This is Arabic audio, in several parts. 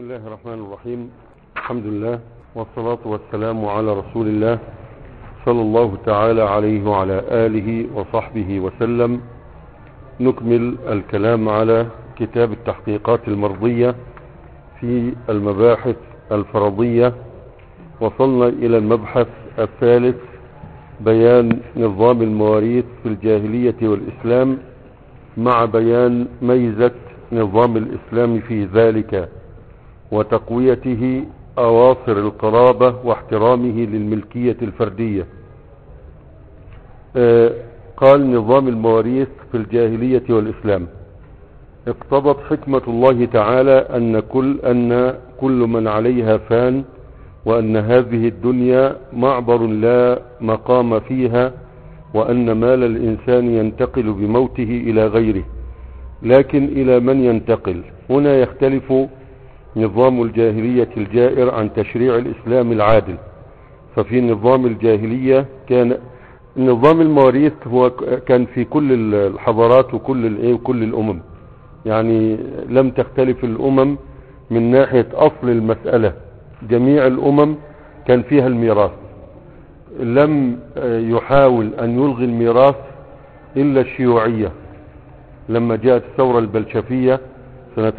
الله الرحمن الرحيم. الحمد لله والصلاة والسلام على رسول الله صلى الله تعالى عليه وعلى آله وصحبه وسلم. نكمل الكلام على كتاب التحقيقات المرضية في المباحث الفرضية. وصلنا إلى المبحث الثالث، بيان نظام المواريث في الجاهلية والإسلام مع بيان ميزة نظام الإسلام في ذلك وتقويته أواصر القرابة واحترامه للملكية الفردية. قال نظام المواريث في الجاهلية والإسلام: اقتضت حكمة الله تعالى أن كل من عليها فان، وأن هذه الدنيا معبر لا مقام فيها، وأن مال الإنسان ينتقل بموته إلى غيره، لكن إلى من ينتقل؟ هنا يختلف نظام الجاهلية الجائر عن تشريع الإسلام العادل. ففي نظام الجاهلية كان نظام المواريث كان في كل الحضارات وكل الأمم، يعني لم تختلف الأمم من ناحية أصل المسألة. جميع الأمم كان فيها الميراث، لم يحاول أن يلغي الميراث إلا الشيوعية لما جاءت الثورة البلشفية سنة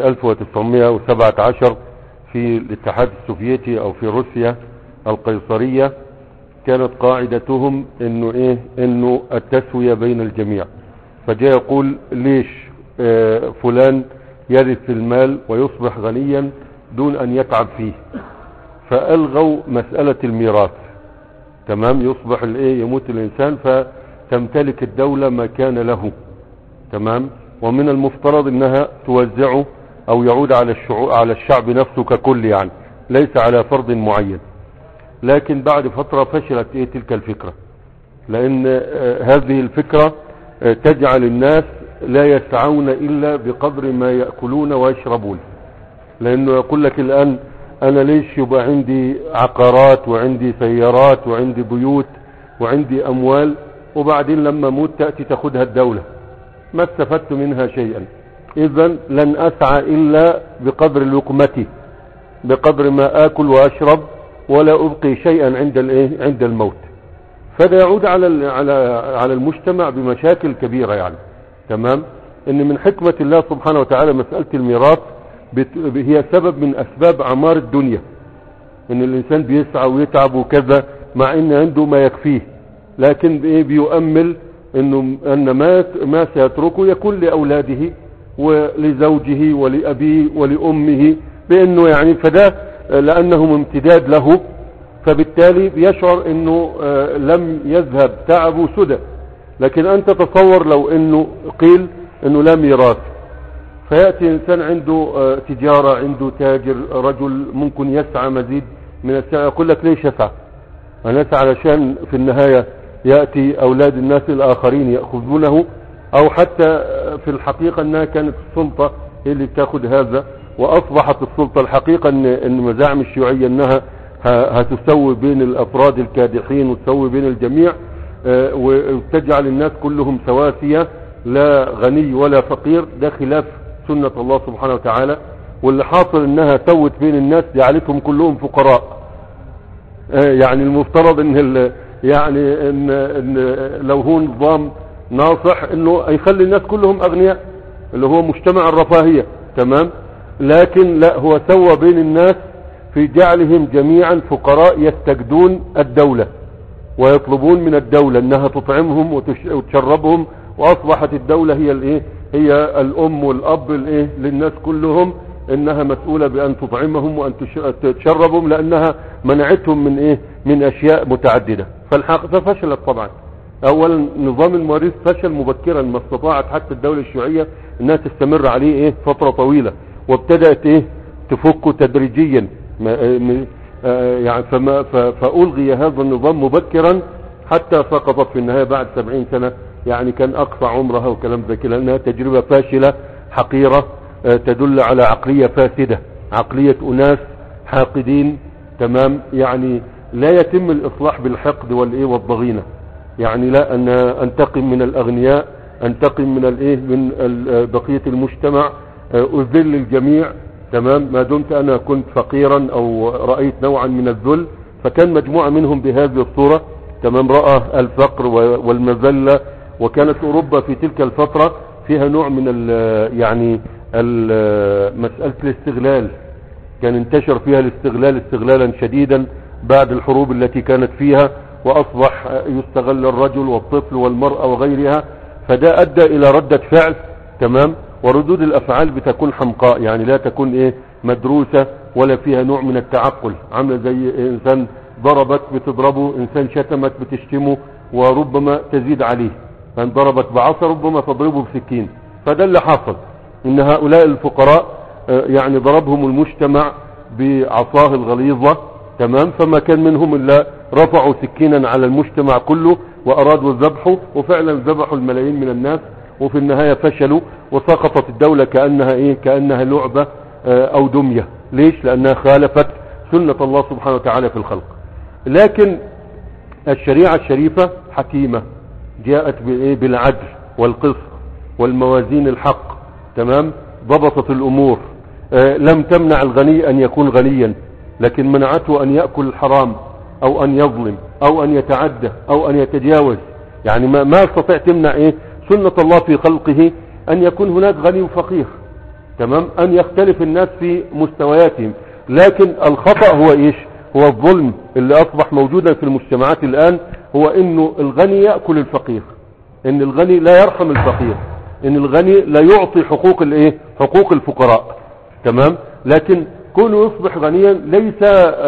1917 في الاتحاد السوفيتي أو في روسيا القيصرية. كانت قاعدتهم انه التسوية بين الجميع. فجاء يقول ليش فلان يرث المال ويصبح غنيا دون ان يتعب فيه؟ فألغوا مسألة الميراث. تمام، يصبح يموت الانسان فتمتلك الدولة ما كان له. تمام، ومن المفترض انها توزعه او يعود على الشعب نفسه ككل، يعني ليس على فرد معين. لكن بعد فترة فشلت تلك الفكرة، لان هذه الفكرة تجعل الناس لا يسعون الا بقدر ما يأكلون ويشربون. لانه يقول لك الان انا ليش يبقى عندي عقارات وعندي سيارات وعندي بيوت وعندي اموال، وبعدين لما موت تأتي تاخدها الدولة؟ ما استفدت منها شيئا. اذا لن اسعى الا بقدر لقمتي، بقدر ما اكل واشرب، ولا ابقي شيئا عند الموت. فده يعود على المجتمع بمشاكل كبيرة يعني. تمام، ان من حكمة الله سبحانه وتعالى مسألة الميراث هي سبب من اسباب اعمار الدنيا، ان الانسان بيسعى ويتعب وكذا مع ان عنده ما يكفيه، لكن بيؤمل ان ما سيتركه يكون لاولاده ولزوجه ولابيه ولامه، بانه يعني فده لانهم امتداد له، فبالتالي بيشعر انه لم يذهب تعبه سدى. لكن انت تصور لو انه قيل انه لا ميراث، فيأتي انسان عنده تجارة، عنده تاجر، رجل ممكن يسعى مزيد من السعي، يقول لك ليش يسعى؟ انا اسعى علشان في النهاية يأتي اولاد الناس الاخرين يأخذونه، او حتى في الحقيقة انها كانت السلطة اللي بتاخد هذا، واصبحت السلطة الحقيقة ان مزاعم الشيوعية انها هتسوي بين الافراد الكادحين وتسوي بين الجميع، وتجعل الناس كلهم سواسية، لا غني ولا فقير. ده خلاف سنة الله سبحانه وتعالى. واللي حاصل انها سوت بين الناس جعلتهم كلهم فقراء. يعني المفترض ان لو هو نظام ناصح انه يخلي الناس كلهم اغنياء، اللي هو مجتمع الرفاهية. تمام، لكن لا، هو سوى بين الناس في جعلهم جميعا فقراء يستجدون الدولة ويطلبون من الدولة انها تطعمهم وتشربهم، واصبحت الدولة هي الام والاب للناس كلهم، انها مسؤولة بان تطعمهم وان تشربهم، لانها منعتهم من اشياء متعددة. ففشلت طبعا. اولا نظام المواريث فشل مبكرا، ما استطاعت حتى الدولة الشيوعية انها تستمر عليه فترة طويلة، وابتدأت تفكه تدريجيا يعني. فألغي هذا النظام مبكرا حتى سقطت في النهاية بعد 70 سنة، يعني كان اقصى عمرها وكلام ذا كده، لانها تجربة فاشلة حقيرة تدل على عقلية فاسدة، عقلية اناس حاقدين. تمام، يعني لا يتم الاصلاح بالحقد والضغينة. يعني لا ان انتقم من الاغنياء، انتقم من بقية المجتمع، اذل الجميع. تمام، ما دمت انا كنت فقيرا او رأيت نوعا من الذل، فكان مجموعة منهم بهذه الصورة، تمام، رأى الفقر والمذلة. وكانت اوروبا في تلك الفترة فيها نوع من مسألة الاستغلال، كان انتشر فيها الاستغلال استغلالا شديدا بعد الحروب التي كانت فيها، واصبح يستغل الرجل والطفل والمرأة وغيرها. فده ادى الى ردة فعل، تمام، وردود الافعال بتكون حمقاء، يعني لا تكون مدروسة ولا فيها نوع من التعقل، عامله زي انسان ضربك بتضربه، انسان شتمك بتشتمه، وربما تزيد عليه، فان ضربك بعصا ربما تضربه بسكين. فده اللي حصل، ان هؤلاء الفقراء يعني ضربهم المجتمع بعصاه الغليظة، تمام، فما كان منهم الا رفعوا سكينا على المجتمع كله وارادوا ذبحه، وفعلا ذبحوا الملايين من الناس، وفي النهاية فشلوا، وسقطت الدولة كأنها لعبة او دمية. ليش؟ لانها خالفت سنة الله سبحانه وتعالى في الخلق. لكن الشريعة الشريفة حكيمة، جاءت بالعدل والقسط والموازين الحق، تمام، ضبطت الامور، لم تمنع الغني ان يكون غنيا، لكن منعته ان يأكل الحرام او ان يظلم او ان يتعدى او ان يتجاوز. يعني ما استطيع تمنع سنة الله في خلقه ان يكون هناك غني وفقير، تمام، ان يختلف الناس في مستوياتهم. لكن الخطأ هو هو الظلم اللي اصبح موجودا في المجتمعات الان، هو انه الغني يأكل الفقير، ان الغني لا يرحم الفقير، ان الغني لا يعطي حقوق حقوق الفقراء، تمام. لكن كونه يصبح غنيا ليس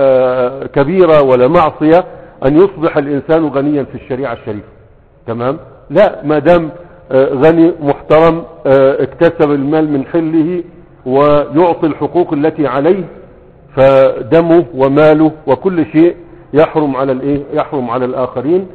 كبيرة ولا معصية ان يصبح الانسان غنيا في الشريعة الشريفة، تمام. لا، ما دام غني محترم اكتسب المال من حله ويعطي الحقوق التي عليه، فدمه وماله وكل شيء يحرم على الاخرين،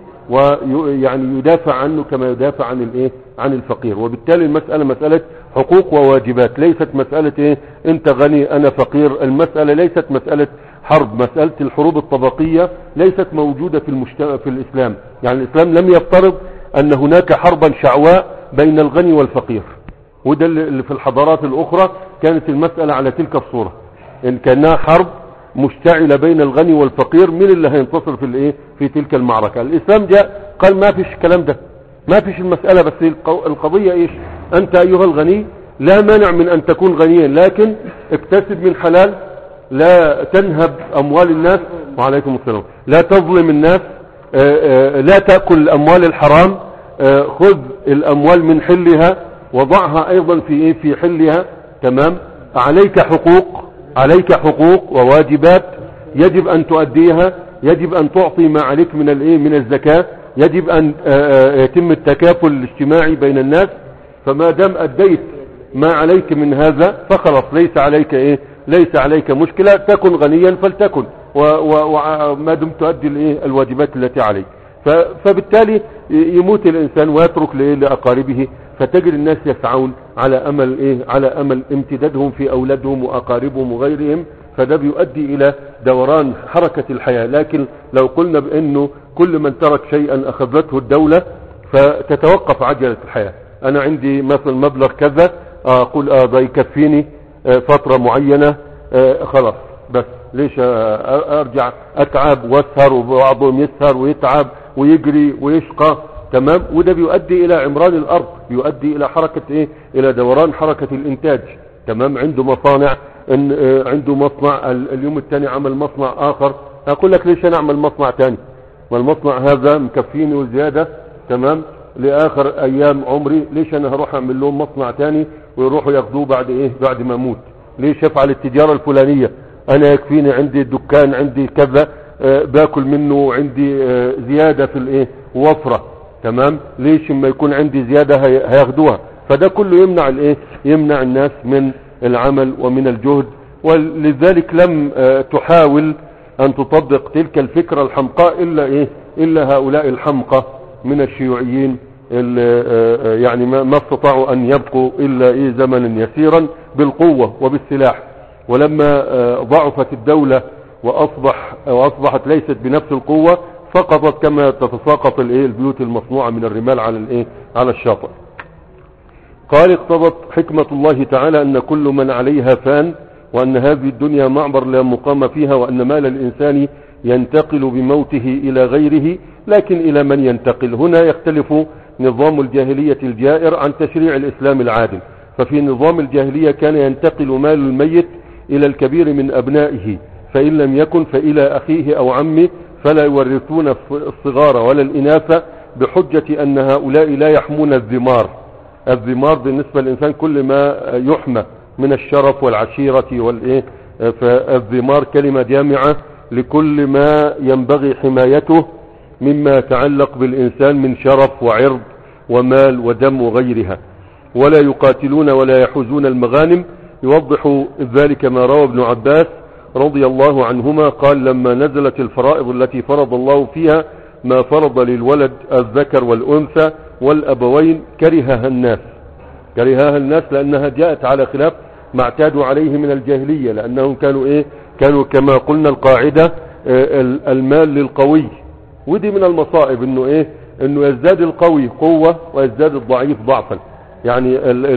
ويعني يدافع عنه كما يدافع عن الفقير. وبالتالي المسألة مسألة حقوق وواجبات، ليست مسألة انت غني انا فقير. المسألة ليست مسألة حرب، مسألة الحروب الطبقية ليست موجودة في الاسلام. يعني الاسلام لم يفترض ان هناك حربا شعواء بين الغني والفقير، وده اللي في الحضارات الاخرى كانت المسألة على تلك الصورة، ان كانها حرب مشتعلة بين الغني والفقير، من اللي هينتصر في تلك المعركة. الاسلام جاء قال ما فيش الكلام ده، ما فيش المسألة، بس القضية انت ايها الغني لا مانع من ان تكون غنيا، لكن اكتسب من حلال، لا تنهب اموال الناس، وعليكم السلام، لا تظلم الناس، لا تأكل اموال الحرام، خذ الاموال من حلها وضعها ايضا في حلها، تمام. عليك حقوق وواجبات يجب ان تؤديها، يجب ان تعطي ما عليك من الزكاة، يجب ان يتم التكافل الاجتماعي بين الناس. فما دام اديت ما عليك من هذا فخلاص ليس عليك مشكلة، تكن غنيا فلتكن، وما دمت تؤدي الواجبات التي عليك. فبالتالي يموت الانسان ويترك لأقاربه، فتجد الناس يسعون على امل امتدادهم في اولادهم واقاربهم وغيرهم، فده بيؤدي الى دوران حركة الحياة. لكن لو قلنا بانه كل من ترك شيئا اخذته الدولة فتتوقف عجلة الحياة. انا عندي مثلا مبلغ كذا، اقول ده يكفيني فترة معينة، خلاص، بس ليش ارجع اتعب واسهر، وبعضهم يسهر ويتعب ويجري ويشقى، تمام. وده بيؤدي الى عمران الارض، بيؤدي الى حركة الى دوران حركة الانتاج، تمام. عنده مصانع، عنده مصنع، اليوم الثاني عمل مصنع اخر، اقول لك ليش انا اعمل مصنع ثاني، والمصنع هذا مكفيني وزيادة، تمام، لاخر ايام عمري، ليش انا هروح اعمل لهم مصنع ثاني ويروحوا ياخذوه بعد ما اموت؟ ليش افعل التجارة الفلانية؟ انا يكفيني عندي دكان، عندي كذا باكل منه، عندي زيادة في وفرة، تمام. ليش اما يكون عندي زيادة هياخدوها؟ فده كله يمنع الناس من العمل ومن الجهد. ولذلك لم تحاول ان تطبق تلك الفكرة الحمقاء الا هؤلاء الحمقى من الشيوعيين، يعني ما استطاعوا ان يبقوا الا زمنا يسيرا بالقوة وبالسلاح. ولما ضعفت الدولة واصبحت ليست بنفس القوة، سقطت كما تتساقط البيوت المصنوعة من الرمال على الشاطئ. قال اقتضت حكمة الله تعالى ان كل من عليها فان وأن هذه الدنيا معبر لا مقام فيها، وأن مال الإنسان ينتقل بموته إلى غيره، لكن إلى من ينتقل؟ هنا يختلف نظام الجاهلية الجائر عن تشريع الإسلام العادل. ففي نظام الجاهلية كان ينتقل مال الميت إلى الكبير من أبنائه، فإن لم يكن فإلى أخيه أو عمه، فلا يورثون الصغار ولا الإناث، بحجة أن هؤلاء لا يحمون الذمار. الذمار بالنسبة للإنسان كل ما يحمى من الشرف والعشيرة والإيه، فالذمار كلمة جامعة لكل ما ينبغي حمايته مما يتعلق بالإنسان من شرف وعرض ومال ودم وغيرها. ولا يقاتلون ولا يحوزون المغانم. يوضح ذلك ما روى ابن عباس رضي الله عنهما قال: لما نزلت الفرائض التي فرض الله فيها ما فرض للولد الذكر والأنثى والأبوين كرهها الناس لأنها جاءت على خلاف ما اعتادوا عليه من الجاهلية، لأنهم كانوا كما قلنا القاعدة المال للقوي. ودي من المصائب انه يزداد القوي قوة ويزداد الضعيف ضعفا. يعني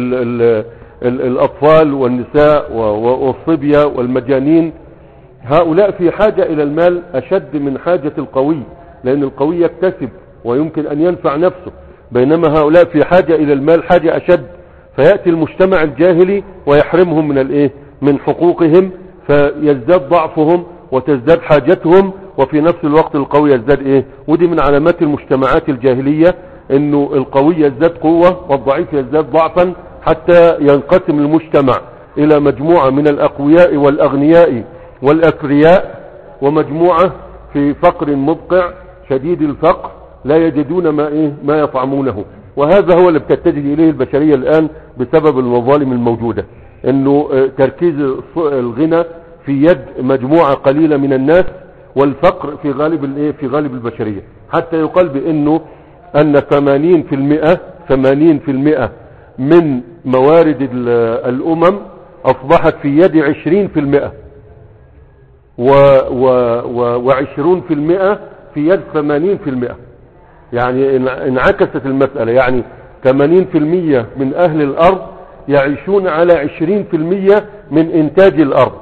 الأطفال والنساء والصبية والمجانين هؤلاء في حاجة إلى المال أشد من حاجة القوي، لأن القوي يكتسب ويمكن أن ينفع نفسه، بينما هؤلاء في حاجة إلى المال حاجة أشد. فيأتي المجتمع الجاهلي ويحرمهم من حقوقهم، فيزداد ضعفهم وتزداد حاجتهم، وفي نفس الوقت القوي يزداد ودي من علامات المجتمعات الجاهلية، انه القوي يزداد قوة والضعيف يزداد ضعفا، حتى ينقسم المجتمع الى مجموعة من الاقوياء والاغنياء والاثرياء، ومجموعة في فقر مدقع شديد الفقر لا يجدون ما يطعمونه. وهذا هو اللي بتتجه اليه البشرية الان بسبب المظالم الموجودة، انه تركيز الغنى في يد مجموعة قليلة من الناس، والفقر في غالب البشرية، حتى يقال بانه ان 80% من موارد الامم اصبحت في يد 20%، و20% في يد 80%. يعني انعكست المسألة، يعني 80% من اهل الارض يعيشون على 20% من انتاج الارض،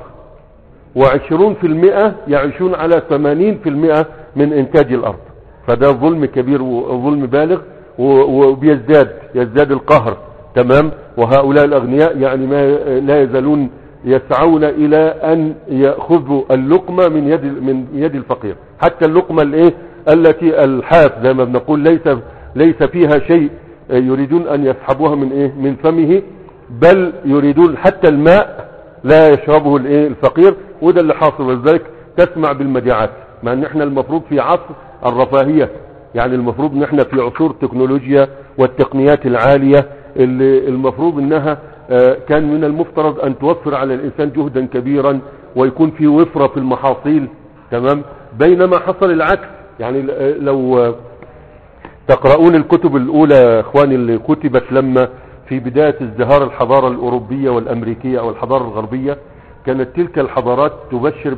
و20% يعيشون على 80% من انتاج الارض. فده ظلم كبير وظلم بالغ، يزداد القهر. تمام. وهؤلاء الاغنياء يعني لا يزالون يسعون الى ان ياخذوا اللقمة من يد الفقير، حتى اللقمة التي الحاف زي ما بنقول ليس فيها شيء، يريدون ان يسحبوها من فمه، بل يريدون حتى الماء لا يشربه الفقير. وده اللي حاصل، ولذلك تسمع بالمجاعات، مع ان احنا المفروض في عصر الرفاهية، يعني المفروض ان احنا في عصور التكنولوجيا والتقنيات العالية، اللي المفروض انها كان من المفترض ان توفر على الانسان جهدا كبيرا ويكون في وفرة في المحاصيل. تمام. بينما حصل العكس. يعني لو تقرؤون الكتب الاولى اخواني اللي كتبت لما في بداية ازدهار الحضارة الاوروبية والامريكية او الحضارة الغربية، كانت تلك الحضارات تبشر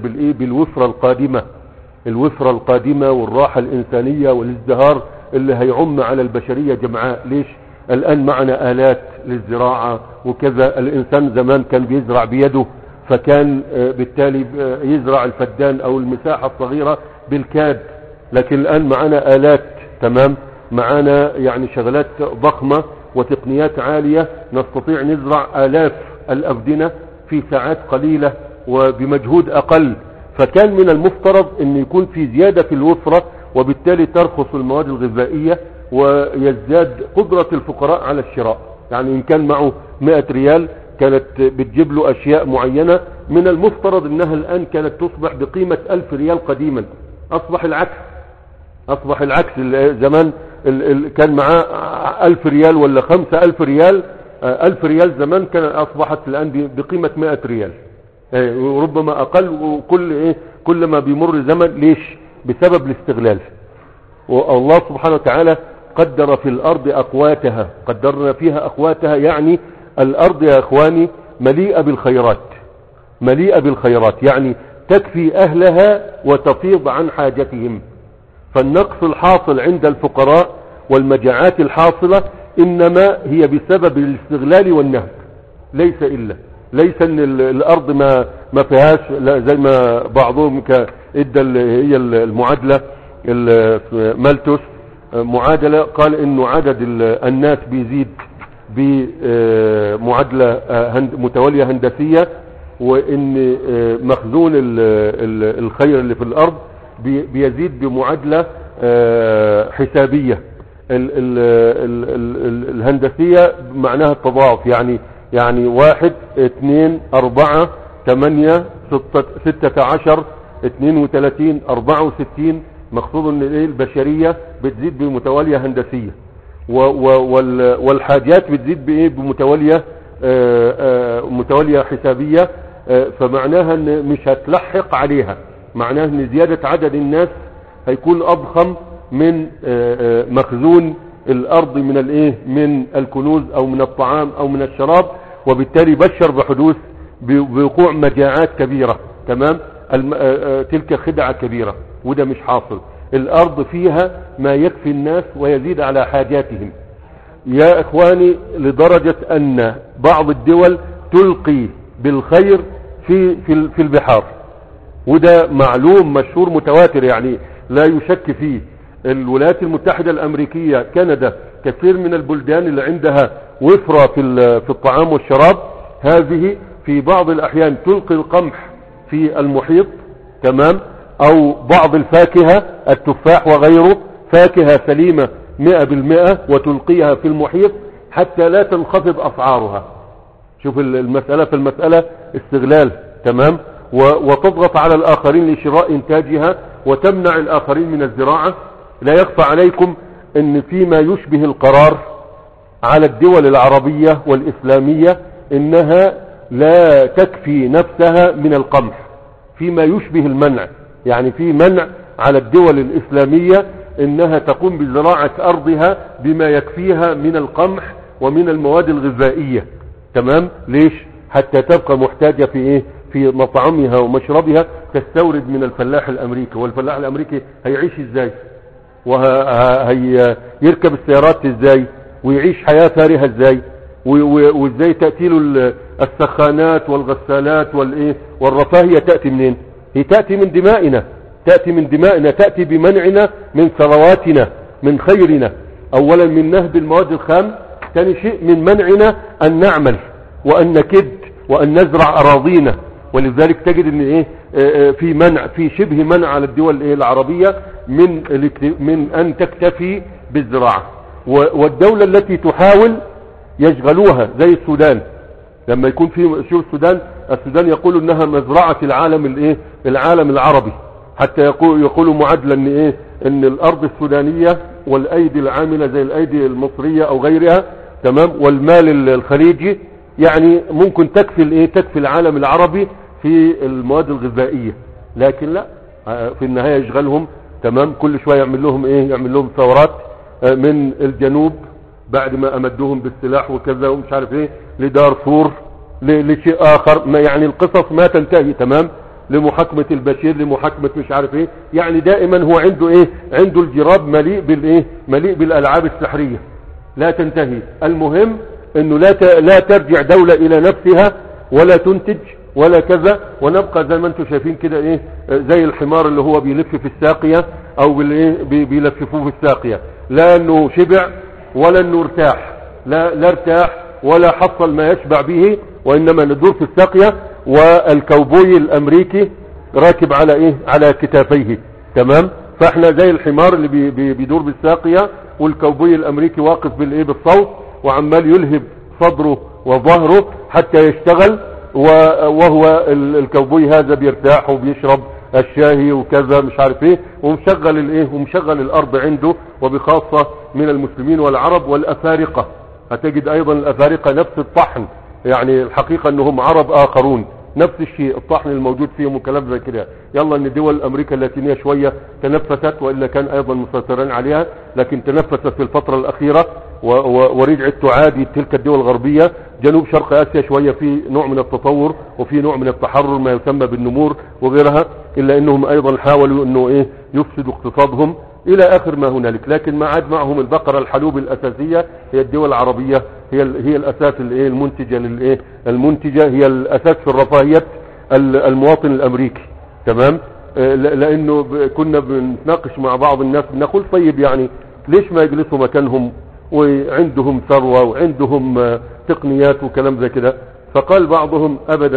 الوفرة القادمة والراحة الانسانية والازدهار اللي هيعم على البشرية جمعاء. ليش؟ الان معنا آلات للزراعة وكذا. الانسان زمان كان بيزرع بيده، فكان بالتالي يزرع الفدان او المساحة الصغيرة بالكاد، لكن الان معنا آلات. تمام. معنا يعني شغلات ضخمة وتقنيات عالية، نستطيع نزرع آلاف الأفدنة في ساعات قليلة وبمجهود أقل. فكان من المفترض أن يكون في زيادة في الوفرة، وبالتالي ترخص المواد الغذائية ويزداد قدرة الفقراء على الشراء. يعني إن كان معه 100 ريال كانت بتجيب له أشياء معينة، من المفترض أنها الآن كانت تصبح بقيمة 1000 ريال قديما. أصبح العكس. زمان كان معاه 1000 ريال ولا 5000 ريال. 1000 ريال زمان أصبحت الآن بقيمة 100 ريال، وربما أقل. كل ما بيمر زمن. ليش؟ بسبب الاستغلال. والله سبحانه وتعالى قدر في الأرض أقواتها، قدرنا فيها أقواتها. يعني الأرض يا أخواني مليئة بالخيرات، يعني تكفي أهلها وتفيض عن حاجتهم. فالنقص الحاصل عند الفقراء والمجاعات الحاصلة إنما هي بسبب الاستغلال والنهب، ليس إلا. ليس ان الارض ما فيهاش، لا، زي ما بعضهم ادى هي المعادلة مالتوس معادلة، قال انه عدد الناس بيزيد بمعادلة متوالية هندسية، وان مخزون الخير اللي في الارض بيزيد بمعادلة حسابية. الهندسية معناها التضاعف، يعني 1 2 4 8 16 32 64. مقصود ان البشرية بتزيد بمتوالية هندسية، والحاجات بتزيد بمتوالية متوالية حسابية. فمعناها ان مش هتلحق عليها، معناها ان زيادة عدد الناس هيكون اضخم من مخزون الارض من الكنوز او من الطعام او من الشراب، وبالتالي بشر بحدوث بوقوع مجاعات كبيرة. تمام. تلك خدعة كبيرة، وده مش حاصل. الارض فيها ما يكفي الناس ويزيد على حاجاتهم يا اخواني، لدرجة ان بعض الدول تلقي بالخير في البحار، وده معلوم مشهور متواتر، يعني لا يشك فيه. الولايات المتحدة الامريكية، كندا، كثير من البلدان اللي عندها وفرة في الطعام والشراب، هذه في بعض الاحيان تلقي القمح في المحيط. تمام. او بعض الفاكهة، التفاح وغيره، فاكهة سليمة 100%، وتلقيها في المحيط حتى لا تنخفض اسعارها. شوف المسألة، في المسألة استغلال. تمام. وتضغط على الاخرين لشراء انتاجها، وتمنع الاخرين من الزراعة. لا يخفى عليكم ان فيما يشبه القرار على الدول العربية والاسلامية انها لا تكفي نفسها من القمح، فيما يشبه المنع. يعني في منع على الدول الاسلامية انها تقوم بزراعة ارضها بما يكفيها من القمح ومن المواد الغذائية. تمام. ليش؟ حتى تبقى محتاجة في مطعمها ومشربها تستورد من الفلاح الامريكي. والفلاح الامريكي هيعيش ازاي؟ وهيركب السيارات ازاي؟ ويعيش حياة فارهة ازاي؟ وازاي تأتي له السخانات والغسالات والرفاهية؟ تأتي منين؟ هي تأتي من دمائنا، تأتي بمنعنا من ثرواتنا، من خيرنا. اولا من نهب المواد الخام، ثاني شيء من منعنا ان نعمل وان نكد وان نزرع اراضينا. ولذلك تجد ان في منع، في شبه منع على الدول العربية من ان تكتفي بالزراعة. والدولة التي تحاول يشغلوها زي السودان. لما يكون في شو السودان يقول انها مزرعة العالم العربي، حتى يقولوا معادلة ان الارض السودانية والايدي العاملة زي الايدي المصرية او غيرها، تمام، والمال الخليجي، يعني ممكن تكفي العالم العربي في المواد الغذائية. لكن لا، في النهاية يشغلهم. تمام. كل شوية يعمل لهم ثورات من الجنوب بعد ما امدوهم بالسلاح وكذا ومش عارف لدارفور، لشيء اخر، يعني القصص ما تنتهي. تمام. لمحاكمة البشير، لمحاكمة مش عارف يعني دائما هو عنده الجراب مليء بالالعاب السحرية لا تنتهي. المهم انه لا ترجع دولة الى نفسها ولا تنتج ولا كذا، ونبقى زي ما انتم شايفين كده زي الحمار اللي هو بيلف في الساقية او بيلففوه في الساقية. لا انه شبع ولا انه ارتاح، لا ارتاح ولا حصل ما يشبع به، وانما ندور في الساقية، والكوبوي الامريكي راكب على كتافيه. تمام. فاحنا زي الحمار اللي بيدور بالساقية، والكوبوي الامريكي واقف بالصوت وعمال يلهب صدره وظهره حتى يشتغل، وهو الكوبوي هذا بيرتاح وبيشرب الشاهي وكذا مش عارف ومشغل الارض عنده، وبخاصة من المسلمين والعرب والافارقة. هتجد ايضا الافارقة نفس الطحن، يعني الحقيقة انهم عرب اخرون، نفس الشيء، الطحن الموجود فيهم وكلام زي كده. يلا ان دول امريكا اللاتينية شوية تنفست، وإلا كان ايضا مسيطرين عليها، لكن تنفست في الفترة الاخيرة ورجعت تعادي تلك الدول الغربية. جنوب شرق اسيا شوية في نوع من التطور وفي نوع من التحرر، ما يسمى بالنمور وغيرها، الا انهم ايضا حاولوا انه يفسدوا اقتصادهم الى اخر ما هنالك. لكن ما عاد معهم البقرة الحلوب الاساسية، هي الدول العربية هي الاساس الايه المنتجة للايه المنتجة، هي الاساس في الرفاهية المواطن الامريكي. تمام. لانه كنا بنتناقش مع بعض الناس بنقول طيب يعني ليش ما يجلسوا مكانهم وعندهم ثروة وعندهم تقنيات وكلام زي كده. فقال بعضهم ابدا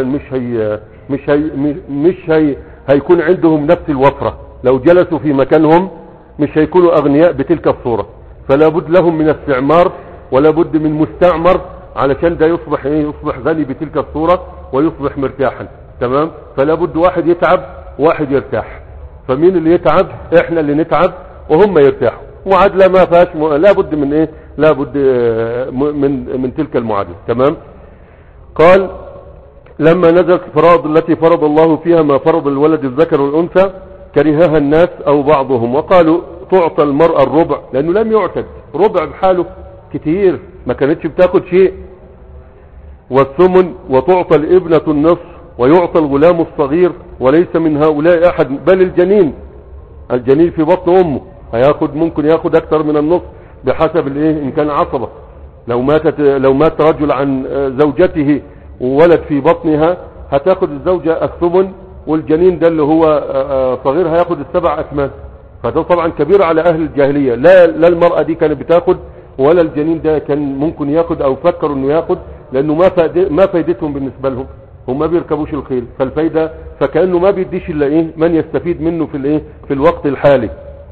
مش هي هيكون عندهم نفس الوفرة، لو جلسوا في مكانهم مش هيكونوا اغنياء بتلك الصورة، فلا بد لهم من استعمار ولا بد من مستعمر علشان ده يصبح يصبح غني بتلك الصورة ويصبح مرتاحا. تمام. فلا بد واحد يتعب واحد يرتاح، فمين اللي يتعب؟ احنا اللي نتعب وهم يرتاحوا. معادلة ما فيهاش لا بد من لا بد من تلك المعادلة. تمام. قال لما نزلت فرائض التي فرض الله فيها ما فرض الولد الذكر والأنثى كرهها الناس أو بعضهم، وقالوا تعطى المرأة الربع، لأنه لم يعتد ربع بحاله كتير، ما كانتش بتاخد شيء، والثمن، وتعطى الابنة النصف، ويعطى الغلام الصغير، وليس من هؤلاء أحد، بل الجنين في بطن أمه ممكن ياخد أكثر من النصف بحسب إن كان عصبة. لو مات رجل عن زوجته وولد في بطنها هتاخد الزوجة الثمن، والجنين ده اللي هو صغير هياخد 7 أكمام. فده طبعا كبير على أهل الجاهلية. لا المرأة دي كانت بتاخد ولا الجنين ده كان ممكن ياخد أو فكروا إنه ياخد، لأنه ما فايدتهم بالنسبة لهم، هم ما بيركبوش الخيل، فالفايدة فكأنه ما بيديش إلا من يستفيد منه في الوقت الحالي.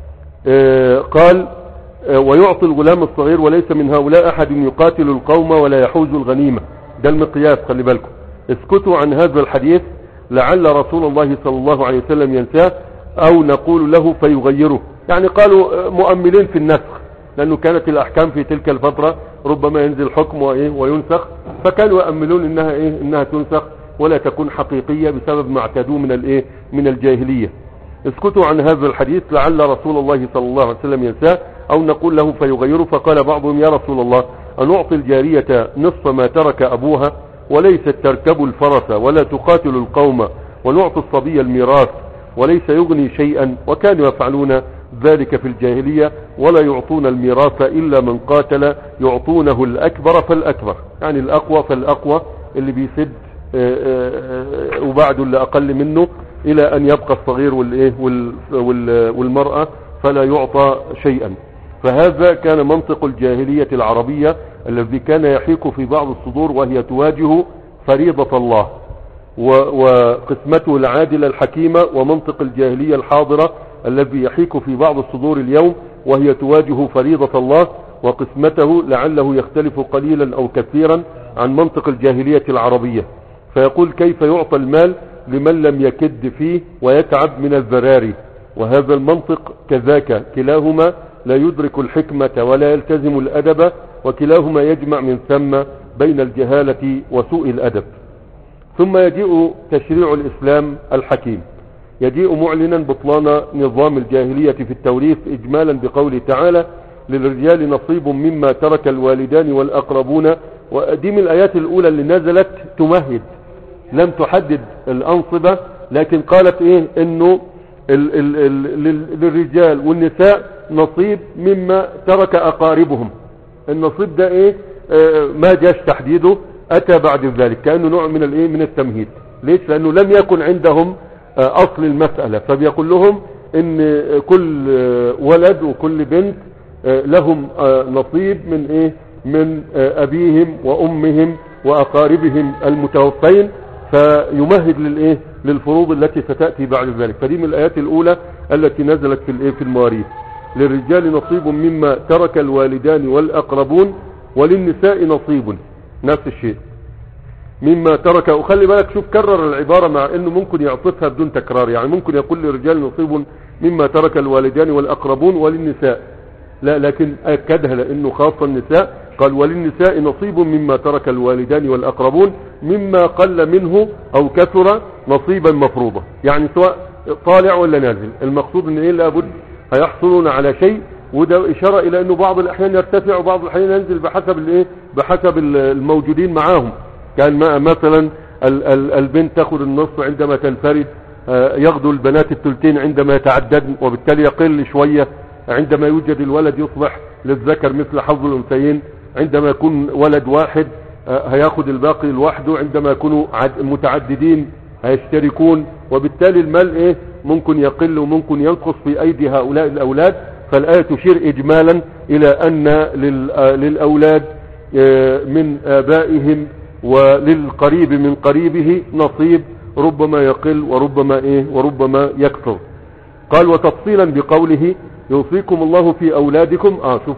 قال ويعطي الغلام الصغير، وليس من هؤلاء أحد يقاتل القوم ولا يحوز الغنيمة. ده المقياس، خلي بالكم. اسكتوا عن هذا الحديث لعل رسول الله صلى الله عليه وسلم ينساه أو نقول له فيغيره. يعني قالوا مؤملين في النسخ، لأنه كانت الأحكام في تلك الفترة ربما ينزل حكم وينسخ، فكانوا يؤملون إنها تنسخ ولا تكون حقيقية بسبب ما اعتادوه من الجاهلية. اسكتوا عن هذا الحديث لعل رسول الله صلى الله عليه وسلم ينساه أو نقول له فيغيره. فقال بعضهم يا رسول الله أنعطي الجارية نصف ما ترك أبوها وليست تركب الفرس ولا تقاتل القوم، ونعطي الصبي الميراث وليس يغني شيئا، وكانوا يفعلون ذلك في الجاهلية، ولا يعطون الميراث إلا من قاتل يعطونه الأكبر فالأكبر، يعني الأقوى فالأقوى اللي بيسد وبعده اللي أقل منه إلى أن يبقى الصغير والمرأة فلا يعطى شيئا. فهذا كان منطق الجاهلية العربية الذي كان يحيك في بعض الصدور، وهي تواجه فريضة الله وقسمته العادلة الحكيمة، ومنطق الجاهلية الحاضرة الذي يحيك في بعض الصدور اليوم وهي تواجه فريضة الله وقسمته لعله يختلف قليلا أو كثيرا عن منطق الجاهلية العربية. فيقول كيف يعطى المال لمن لم يكد فيه ويتعب من الذراري، وهذا المنطق كذاك كلاهما لا يدرك الحكمة ولا يلتزم الأدب، وكلاهما يجمع من ثم بين الجهالة وسوء الأدب. ثم يجيء تشريع الإسلام الحكيم، يجيء معلنا بطلان نظام الجاهلية في التوريث إجمالا بقوله تعالى للرجال نصيب مما ترك الوالدان والأقربون. ودي من الآيات الأولى اللي نزلت تمهد، لم تحدد الأنصبة، لكن قالت إنه للرجال والنساء نصيب مما ترك أقاربهم. النصيب ده ما جاش تحديده، أتى بعد ذلك كأنه نوع من التمهيد. ليش؟ لأنه لم يكن عندهم أصل المسألة، فبيقول لهم إن كل ولد وكل بنت لهم نصيب من أبيهم وأمهم وأقاربهم المتوفين، فيمهد للفروض التي ستأتي بعد ذلك. فدي من الآيات الأولى التي نزلت في المواريث. للرجال نصيب مما ترك الوالدان والأقربون، وللنساء نصيب، نفس الشيء مما ترك. وخلي بالك شوف كرر العبارة مع انه ممكن يعطفها بدون تكرار، يعني ممكن يقول للرجال نصيب مما ترك الوالدان والأقربون وللنساء، لا لكن أكدها لأنه خاصة النساء، قال وللنساء نصيب مما ترك الوالدان والأقربون مما قل منه أو كثر نصيبا مفروضا. يعني سواء طالع ولا نازل، المقصود ان لابد هيحصلون على شيء. وده إشارة إلى أنه بعض الأحيان يرتفع وبعض الأحيان ينزل بحسب الموجودين معاهم. كان مثلا البنت تأخذ النصف عندما تنفرد، يغدو البنات الثلثين عندما يتعددن، وبالتالي يقل شوية عندما يوجد الولد يصبح للذكر مثل حظ الأنثيين، عندما يكون ولد واحد هياخد الباقي لوحده، عندما يكونوا متعددين هيشتركون، وبالتالي المال ممكن يقل وممكن ينقص في أيدي هؤلاء الأولاد. فالآية تشير إجمالا إلى أن للأولاد من آبائهم وللقريب من قريبه نصيب، ربما يقل وربما يكثر. قال وتفصيلا بقوله يوصيكم الله في أولادكم. شوف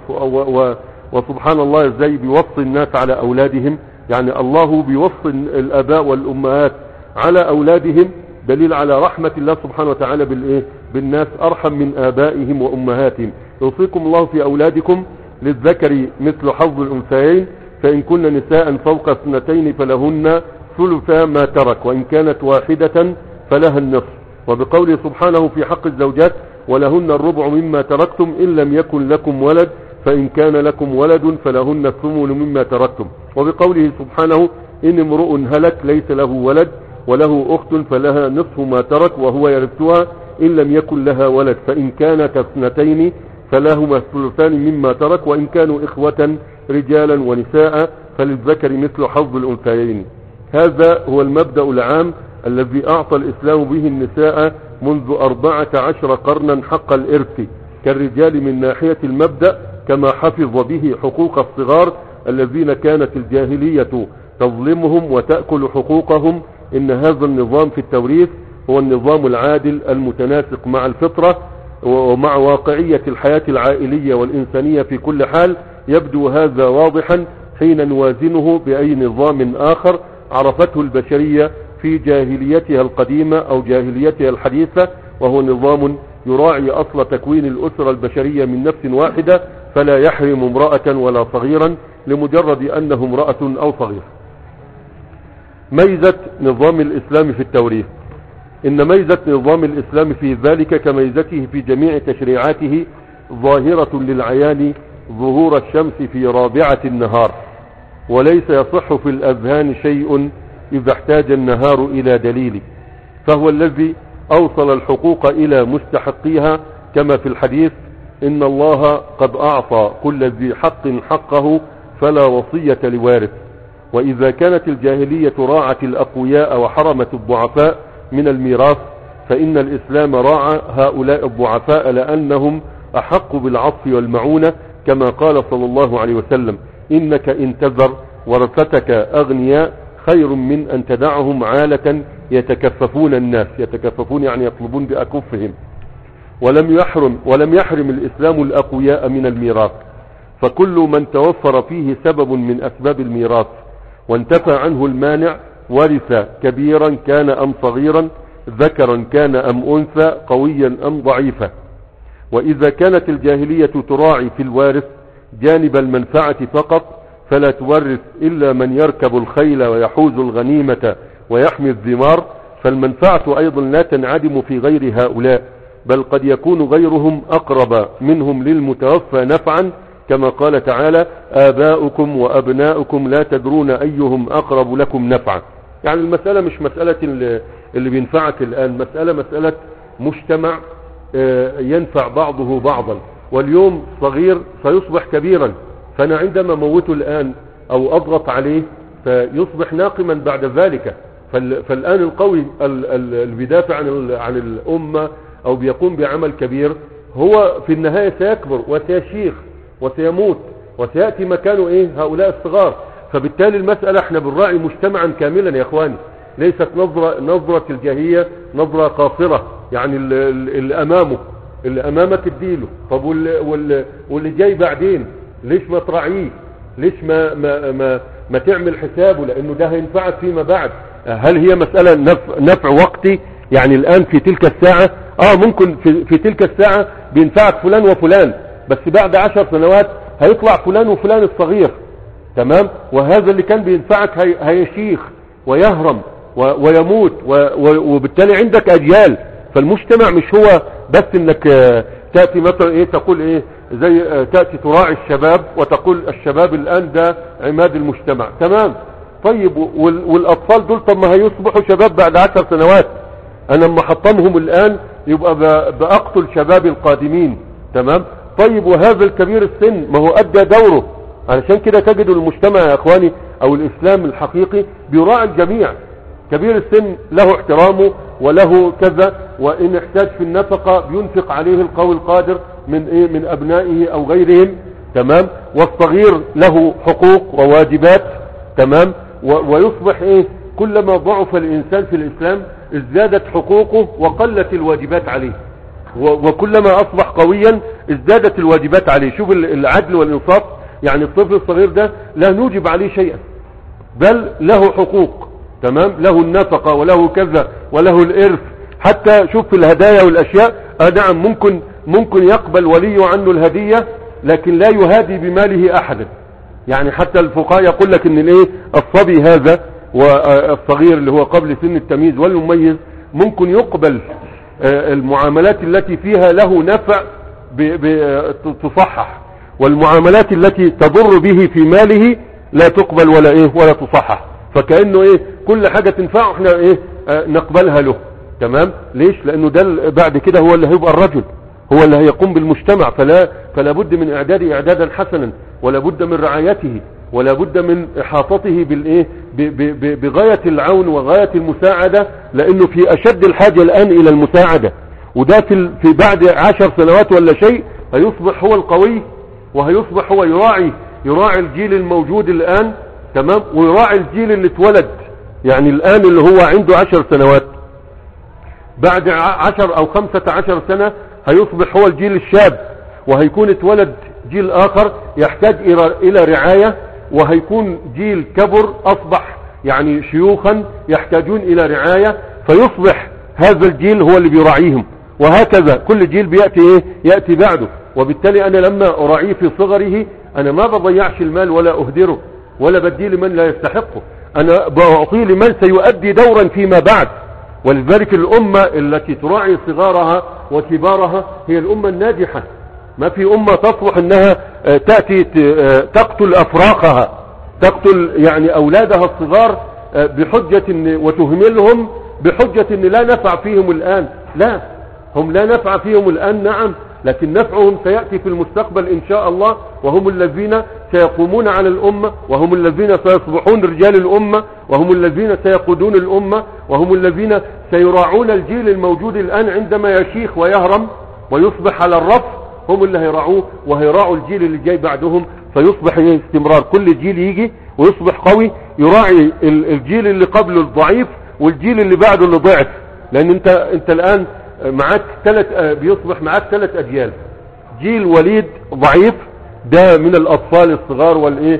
وسبحان الله ازاي بيوصي الناس على أولادهم، يعني الله بيوصي الآباء والأمهات على أولادهم، دليل على رحمة الله سبحانه وتعالى بالناس، أرحم من آبائهم وأمهاتهم. يوصيكم الله في أولادكم للذكر مثل حظ الأنثيين، فإن كن نساء فوق 2 فلهن ثلثا ما ترك، وإن كانت واحدة فلها النصف. وبقوله سبحانه في حق الزوجات ولهن الربع مما تركتم إن لم يكن لكم ولد، فإن كان لكم ولد فلهن الثمن مما تركتم. وبقوله سبحانه إن امرؤ هلك ليس له ولد وله أخت فلها نصف ما ترك وهو يرثها إن لم يكن لها ولد، فإن كانت 2 فلهما الثلثان مما ترك، وإن كانوا إخوة رجالا ونساء فللذكر مثل حظ الأنثيين. هذا هو المبدأ العام الذي أعطى الإسلام به النساء منذ 14 قرنا حق الإرث كالرجال من ناحية المبدأ، كما حفظ به حقوق الصغار الذين كانت الجاهلية تظلمهم وتأكل حقوقهم. إن هذا النظام في التوريث هو النظام العادل المتناسق مع الفطرة ومع واقعية الحياة العائلية والإنسانية في كل حال. يبدو هذا واضحا حين نوازنه بأي نظام آخر عرفته البشرية في جاهليتها القديمة أو جاهليتها الحديثة، وهو نظام يراعي أصل تكوين الأسرة البشرية من نفس واحدة، فلا يحرم امرأة ولا صغيرا لمجرد أنه امرأة أو صغير. ميزة نظام الإسلام في التوريث. إن ميزة نظام الإسلام في ذلك كميزته في جميع تشريعاته ظاهرة للعيان ظهور الشمس في رابعة النهار، وليس يصح في الأذهان شيء إذا احتاج النهار إلى دليل، فهو الذي أوصل الحقوق إلى مستحقيها، كما في الحديث إن الله قد أعطى كل ذي حق حقه فلا وصية لوارث. وإذا كانت الجاهلية راعت الأقوياء وحرمت الضعفاء من الميراث، فإن الإسلام راعى هؤلاء الضعفاء لأنهم أحق بالعطف والمعونة، كما قال صلى الله عليه وسلم إنك إن تذر ورثتك أغنياء خير من أن تدعهم عالة يتكففون الناس، يتكففون يعني يطلبون بأكفهم. ولم يحرم الإسلام الأقوياء من الميراث، فكل من توفر فيه سبب من أسباب الميراث وانتفى عنه المانع ورث، كبيرا كان أم صغيرا، ذكرا كان أم أنثى، قويا أم ضعيفا. وإذا كانت الجاهلية تراعي في الوارث جانب المنفعة فقط، فلا تورث إلا من يركب الخيل ويحوز الغنيمة ويحمي الذمار، فالمنفعة أيضا لا تنعدم في غير هؤلاء، بل قد يكون غيرهم أقرب منهم للمتوفى نفعا، كما قال تعالى آباؤكم وأبناؤكم لا تدرون أيهم أقرب لكم نفعا. يعني المسألة مش مسألة اللي بينفعك الآن، مسألة مجتمع ينفع بعضه بعضا، واليوم صغير سيصبح كبيرا، فأنا عندما موته الآن أو أضغط عليه فيصبح ناقما بعد ذلك. فالآن القوي اللي بيدافع عن الأمة أو بيقوم بعمل كبير هو في النهاية سيكبر وسيشيخ وسيموت وسيأتي مكانه هؤلاء الصغار. فبالتالي المسألة احنا بنراعي مجتمعا كاملا يا اخواني، ليست نظرة الجاهلية نظرة قاصرة، يعني اللي امامك اديله، طب واللي جاي بعدين ليش ما تراعيه؟ ليش ما تعمل حسابه؟ لانه ده هينفعك فيما بعد. هل هي مسألة نفع وقتي؟ يعني الان في تلك الساعة ممكن في تلك الساعة بينفعك فلان وفلان، بس بعد 10 سنوات هيطلع فلان وفلان الصغير، تمام؟ وهذا اللي كان بينفعك هيشيخ ويهرم ويموت، وبالتالي عندك اجيال. فالمجتمع مش هو بس انك تأتي مثلا تقول زي تأتي تراعي الشباب وتقول الشباب الان ده عماد المجتمع، تمام؟ طيب والاطفال دول طب ما هيصبحوا شباب بعد 10 سنوات، انا لما حطمهم الان يبقى باقتل شباب القادمين، تمام. طيب وهذا الكبير السن ما هو ادى دوره، علشان كده تجد المجتمع يا اخواني او الاسلام الحقيقي بيراعي الجميع. كبير السن له احترامه وله كذا، وان احتاج في النفقة بينفق عليه القوي القادر من ايه، من ابنائه او غيرهم، تمام. والصغير له حقوق وواجبات، تمام. ويصبح ايه، كلما ضعف الانسان في الاسلام ازدادت حقوقه وقلت الواجبات عليه، وكلما اصبح قويا ازدادت الواجبات عليه. شوف العدل والانصاف، يعني الطفل الصغير ده لا نوجب عليه شيئا، بل له حقوق، تمام. له النفقة وله كذا وله الارث. حتى شوف في الهدايا والاشياء، نعم ممكن يقبل ولي عنه الهدية، لكن لا يهادي بماله احدا. يعني حتى الفقهاء يقول لك ان الايه، الصبي هذا والصغير اللي هو قبل سن التمييز والمميز ممكن يقبل المعاملات التي فيها له نفع تصحح، والمعاملات التي تضر به في ماله لا تقبل ولا ايه ولا تصحح. فكأنه ايه، كل حاجة تنفعه احنا ايه نقبلها له، تمام. ليش؟ لانه ده بعد كده هو اللي هيبقى الرجل، هو اللي هيقوم بالمجتمع. فلا بد من اعدادا حسنا، ولا بد من رعايته، ولا بد من احاطته بالايه، بغاية العون وغاية المساعدة، لانه في اشد الحاجة الان الى المساعدة. وده في بعد 10 سنوات ولا شيء هيصبح هو القوي، وهيصبح هو يراعي الجيل الموجود الان، تمام. ويراعي الجيل اللي اتولد، يعني الان اللي هو عنده 10 سنوات، بعد 10 او 15 سنة هيصبح هو الجيل الشاب، وهيكون اتولد جيل اخر يحتاج الى رعاية، وهيكون جيل كبر اصبح يعني شيوخا يحتاجون الى رعاية، فيصبح هذا الجيل هو اللي بيراعيهم. وهكذا كل جيل يأتي بعده. وبالتالي انا لما اراعيه في صغره انا ما بضيعش المال ولا اهدره، ولا بديه لمن لا يستحقه، انا بعطيه لمن سيؤدي دورا فيما بعد. ولذلك الامة التي تراعي صغارها وكبارها هي الامة الناجحة. ما في امة تصلح انها تأتي تقتل افراخها، تقتل يعني اولادها الصغار بحجة وتهملهم بحجة ان لا نفع فيهم الان. لا، هم لا نفع فيهم الان، نعم، لكن نفعهم سيأتي في المستقبل ان شاء الله، وهم الذين سيقومون على الامة، وهم الذين سيصبحون رجال الامة، وهم الذين سيقودون الامة، وهم الذين سيراعون الجيل الموجود الان عندما يشيخ ويهرم ويصبح على الرف. هم اللي هيراعوه وهيراعوا الجيل اللي جاي بعدهم، فيصبح استمرار. كل جيل يجي ويصبح قوي يراعي الجيل اللي قبله الضعيف، والجيل اللي بعده اللي ضعف. لان انت الان معاك بيصبح معاك 3 اجيال. جيل وليد ضعيف، ده من الاطفال الصغار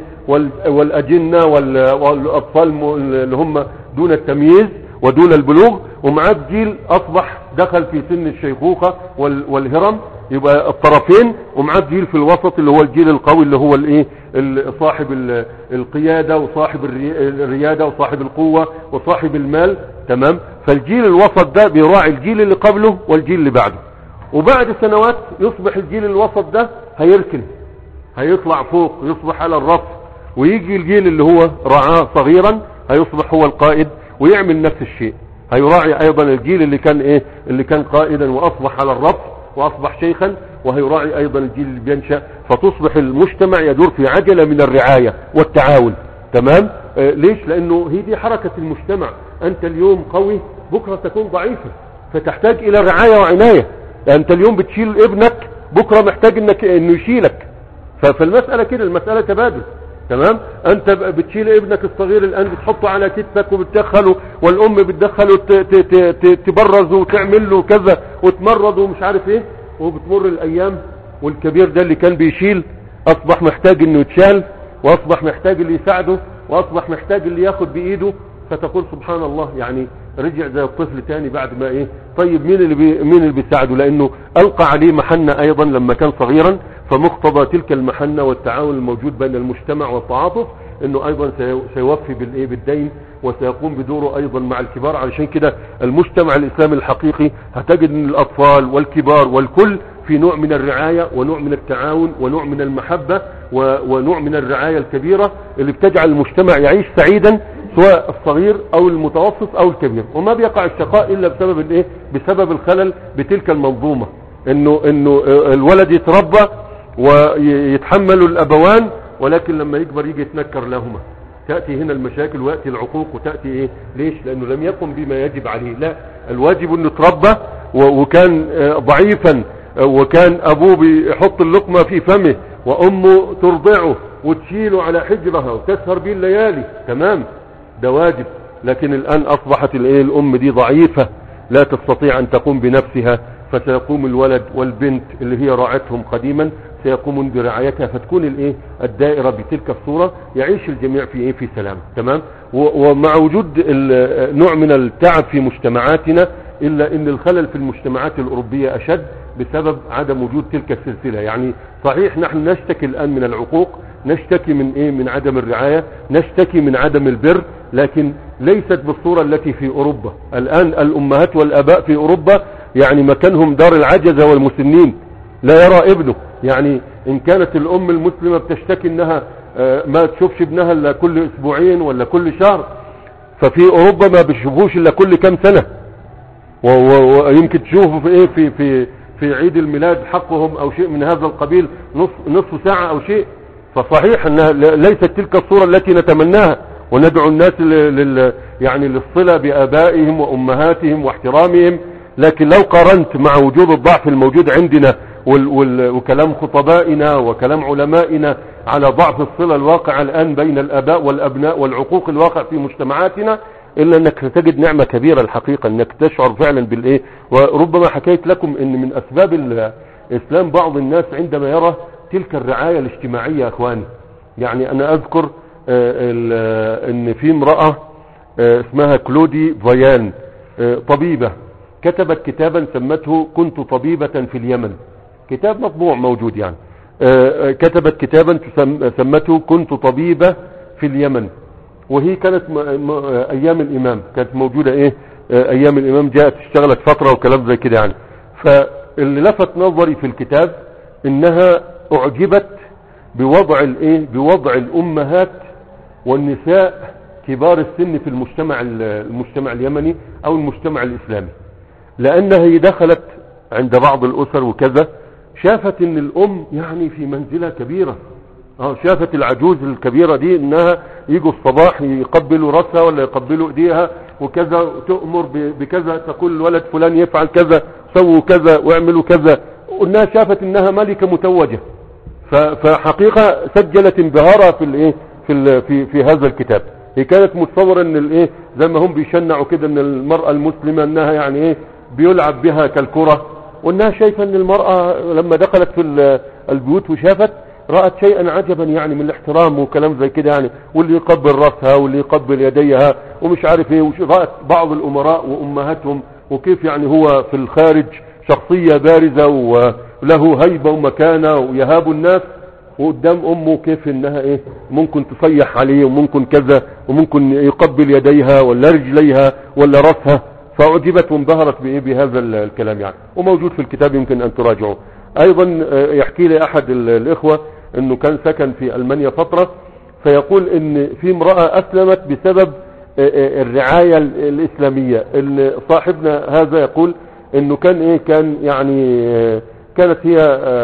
والاجنة والاطفال اللي هم دون التمييز ودون البلوغ. ومعاك جيل اصبح دخل في سن الشيخوخة والهرم، يبقى الطرفين. ومعاك جيل في الوسط اللي هو الجيل القوي، اللي هو صاحب القيادة وصاحب الريادة وصاحب القوة وصاحب المال، تمام. فالجيل الوسط ده بيراعي الجيل اللي قبله والجيل اللي بعده. وبعد سنوات يصبح الجيل الوسط ده هيركن، هيطلع فوق، يصبح على الرف، ويجي الجيل اللي هو رعاه صغيرا هيصبح هو القائد ويعمل نفس الشيء. هيراعي ايضا الجيل اللي كان قائدا واصبح على الرف واصبح شيخا، وهيراعي ايضا الجيل اللي بينشأ. فتصبح المجتمع يدور في عجلة من الرعاية والتعاون، تمام. ليش؟ لانه هي دي حركة المجتمع. انت اليوم قوي، بكرة تكون ضعيفة، فتحتاج الى رعاية وعناية. انت اليوم بتشيل ابنك، بكرة محتاج انه يشيلك. فالمسألة كده، المسألة تبادل، تمام. انت بتشيل ابنك الصغير الان بتحطه على كتفك وبتدخله، والام بتدخله تبرز وتعمل له كذا وتمرض ومش عارف ايه. وبتمر الايام والكبير ده اللي كان بيشيل اصبح محتاج انه يتشال، واصبح محتاج اللي يساعده، واصبح محتاج اللي ياخد بايده. فتقول سبحان الله، يعني رجع زي الطفل تاني بعد ما ايه. طيب مين اللي بيساعده؟ لانه القى عليه محنة ايضا لما كان صغيرا. فمقتضى تلك المحنة والتعاون الموجود بين المجتمع والتعاطف انه ايضا سيوفي بالدين وسيقوم بدوره ايضا مع الكبار. علشان كده المجتمع الاسلامي الحقيقي هتجد ان الاطفال والكبار والكل في نوع من الرعاية ونوع من التعاون ونوع من المحبة ونوع من الرعاية الكبيرة اللي بتجعل المجتمع يعيش سعيدا، سواء الصغير او المتوسط او الكبير. وما بيقع الشقاء الا بسبب بسبب الخلل بتلك المنظومة. انه الولد يتربى ويتحمل الابوان، ولكن لما يكبر يجي يتنكر لهما، تأتي هنا المشاكل ويأتي العقوق وتأتي ايه. ليش؟ لانه لم يقم بما يجب عليه. لا، الواجب انه تربى وكان ضعيفا، وكان ابوه بيحط اللقمة في فمه وامه ترضعه وتشيله على حجرها وتسهر به الليالي، تمام، ده واجب. لكن الان اصبحت الام دي ضعيفة لا تستطيع ان تقوم بنفسها، فسيقوم الولد والبنت اللي هي راعتهم قديما سيقومون برعايتها، فتكون الدائرة بتلك الصورة، يعيش الجميع في سلام، تمام. ومع وجود نوع من التعب في مجتمعاتنا، الا ان الخلل في المجتمعات الاوروبية اشد بسبب عدم وجود تلك السلسلة. يعني صحيح نحن نشتكي الان من العقوق، نشتكي من عدم الرعاية، نشتكي من عدم البر، لكن ليست بالصورة التي في اوروبا. الان الامهات والاباء في اوروبا يعني مكانهم دار العجزة والمسنين، لا يرى ابنه. يعني ان كانت الام المسلمة بتشتكي انها ما تشوفش ابنها الا كل اسبوعين ولا كل شهر، ففي اوروبا ما بيشوفوش الا كل كام سنة، ويمكن تشوفوا في ايه في عيد الميلاد حقهم او شيء من هذا القبيل نصف ساعة او شيء. فصحيح انها ليست تلك الصورة التي نتمناها، وندعو الناس يعني للصلة بآبائهم وأمهاتهم واحترامهم. لكن لو قارنت مع وجود الضعف الموجود عندنا وكلام خطبائنا وكلام علمائنا على ضعف الصلة الواقع الآن بين الآباء والأبناء والعقوق الواقع في مجتمعاتنا، إلا أنك تجد نعمة كبيرة الحقيقة، أنك تشعر فعلا بالإيه. وربما حكيت لكم أن من أسباب الإسلام بعض الناس عندما يرى تلك الرعاية الاجتماعية يا أخواني. يعني أنا أذكر أن في امرأة اسمها كلودي فيان، طبيبة، كتبت كتابا سمته كنت طبيبة في اليمن، كتاب مطبوع موجود يعني. كتبت كتابا سمته كنت طبيبة في اليمن، وهي كانت ايام الامام، كانت موجودة ايام الامام، جاءت اشتغلت فترة وكلام زي كده يعني. فاللي لفت نظري في الكتاب انها اعجبت بوضع الامهات والنساء كبار السن في المجتمع اليمني او المجتمع الاسلامي، لانها هي دخلت عند بعض الاسر وكذا، شافت ان الام يعني في منزلة كبيرة. شافت العجوز الكبيرة دي انها يجوا الصباح يقبلوا راسها ولا يقبلوا ايديها وكذا، تؤمر بكذا، تقول الولد فلان يفعل كذا، سووا كذا واعملوا كذا، وانها شافت انها ملكة متوجة. فحقيقة سجلت انبهارها في هذا الكتاب. هي كانت متصورة ان زي ما هم بيشنعوا كده ان المرأة المسلمة انها يعني بيلعب بها كالكرة، وانها شايفة ان المرأة لما دخلت في البيوت وشافت رأت شيئا عجبا يعني من الاحترام وكلام زي كده يعني، واللي يقبل رأسها واللي يقبل يديها ومش عارف ايه. رأت بعض الامراء وامهاتهم وكيف يعني هو في الخارج شخصية بارزة وله هيبة ومكانة ويهاب الناس، وقدام امه كيف انها ممكن تصيح عليه وممكن كذا وممكن يقبل يديها ولا رجليها ولا رأسها. فأعجبت وانبهرت بهذا الكلام يعني، وموجود في الكتاب يمكن ان تراجعوه. ايضا يحكي لي احد الاخوة انه كان سكن في المانيا فترة، فيقول ان في امرأة اسلمت بسبب الرعاية الاسلامية. صاحبنا هذا يقول انه كان يعني كانت هي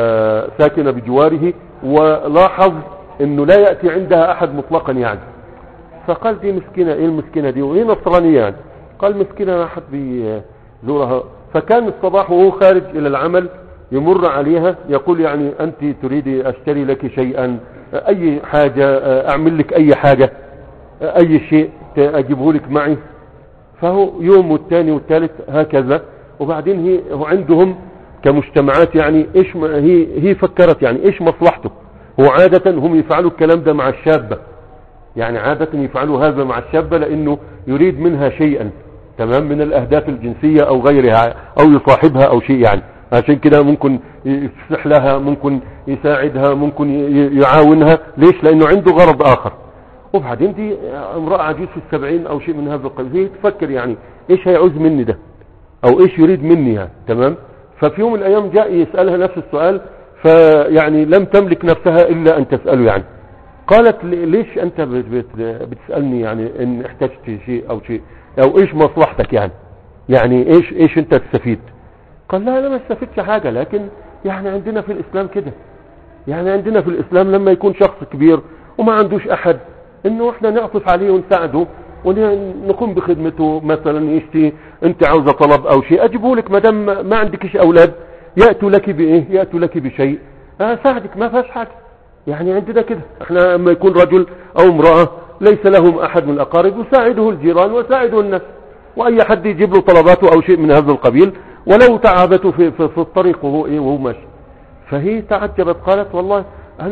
ساكنة بجواره، ولاحظ انه لا يأتي عندها احد مطلقا يعني. فقال دي مسكينة، المسكينة دي وهي نصرانية يعني. قال مسكينة ما حد بيزورها. فكان الصباح وهو خارج الى العمل يمر عليها يقول يعني انت تريدي اشتري لك شيئا، اي حاجة، اعمل لك اي حاجة، اي شيء اجيبه لك معي. فهو يوم والثاني والثالث هكذا. وبعدين هو عندهم كمجتمعات يعني هي فكرت يعني ايش مصلحته. هو عادة هم يفعلوا الكلام ده مع الشابة، يعني عادة يفعلوا هذا مع الشابة لانه يريد منها شيئا، تمام، من الاهداف الجنسية او غيرها، او يصاحبها او شيء يعني. عشان كده ممكن يفسح لها، ممكن يساعدها، ممكن يعاونها. ليش؟ لانه عنده غرض اخر. وبعدين دي امرأة عجوز في 70 او شيء من هذا القبيل، هي تفكر يعني ايش هيعوز مني ده او ايش يريد مني يعني، تمام. ففي يوم من الايام جاء يسألها نفس السؤال، فيعني لم تملك نفسها الا ان تسأله يعني. قالت ليش انت بتسألني يعني ان احتجت شيء او شيء، او ايش مصلحتك يعني ايش انت تستفيد؟ قال لا انا ما استفدتش حاجة، لكن يعني عندنا في الاسلام كده، يعني عندنا في الاسلام لما يكون شخص كبير وما عندوش احد انه احنا نعطف عليه ونساعده ونقوم بخدمته. مثلا يشتي انت عاوزة طلب او شيء اجيبه لك، ما دام ما عندكش اولاد يأتوا لك بايه، يأتوا لك بشيء اساعدك، ما فيهاش حاجة. يعني عندنا كده، احنا لما يكون رجل او امرأة ليس لهم احد من الاقارب يساعده الجيران ويساعده الناس، واي حد يجيب له طلباته او شيء من هذا القبيل ولو تعبته في الطريق وهو ماشي. فهي تعجبت قالت والله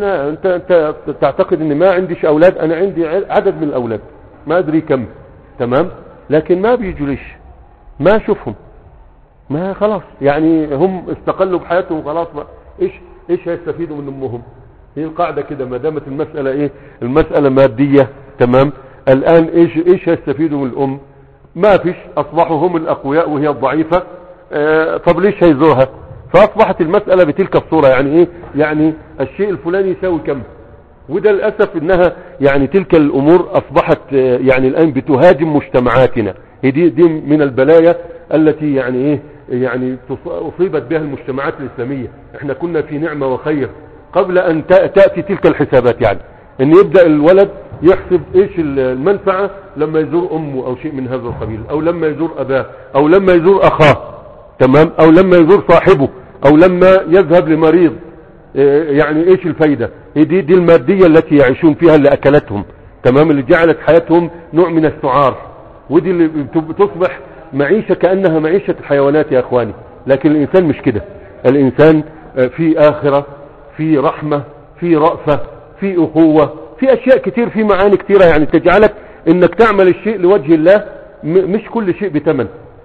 انت تعتقد ان ما عنديش اولاد، انا عندي عدد من الاولاد ما ادري كم، تمام، لكن ما بيجوا ليش، ما اشوفهم، ما خلاص يعني هم استقلوا بحياتهم خلاص. ايش هيستفيدوا من امهم؟ هي القاعدة كده، ما دامت المسألة ايه، المسألة مادية، تمام. الان ايش هيستفيدوا من الام؟ ما فيش، اصبحوا هم الاقوياء وهي الضعيفة. طب ليش هيزورها؟ فاصبحت المسألة بتلك الصورة، يعني ايه، يعني الشيء الفلاني يساوي كم. وده للأسف انها يعني تلك الامور اصبحت يعني الان بتهاجم مجتمعاتنا. دي من البلايا التي يعني ايه، يعني اصيبت بها المجتمعات الاسلامية. احنا كنا في نعمة وخير قبل ان تأتي تلك الحسابات، يعني ان يبدأ الولد يحسب ايش المنفعة لما يزور امه او شيء من هذا القبيل، او لما يزور اباه، او لما يزور اخاه، تمام، او لما يزور صاحبه، او لما يذهب لمريض. يعني ايش الفايدة؟ دي المادية التي يعيشون فيها اللي اكلتهم، تمام، اللي جعلت حياتهم نوع من السعار، ودي اللي تصبح معيشة كأنها معيشة الحيوانات يا اخواني. لكن الانسان مش كده، الانسان في اخرة، في رحمة، في رأفة، في اخوة، في اشياء كتير، في معاني كتيرة يعني تجعلك انك تعمل الشيء لوجه الله، مش كل شيء بثمن.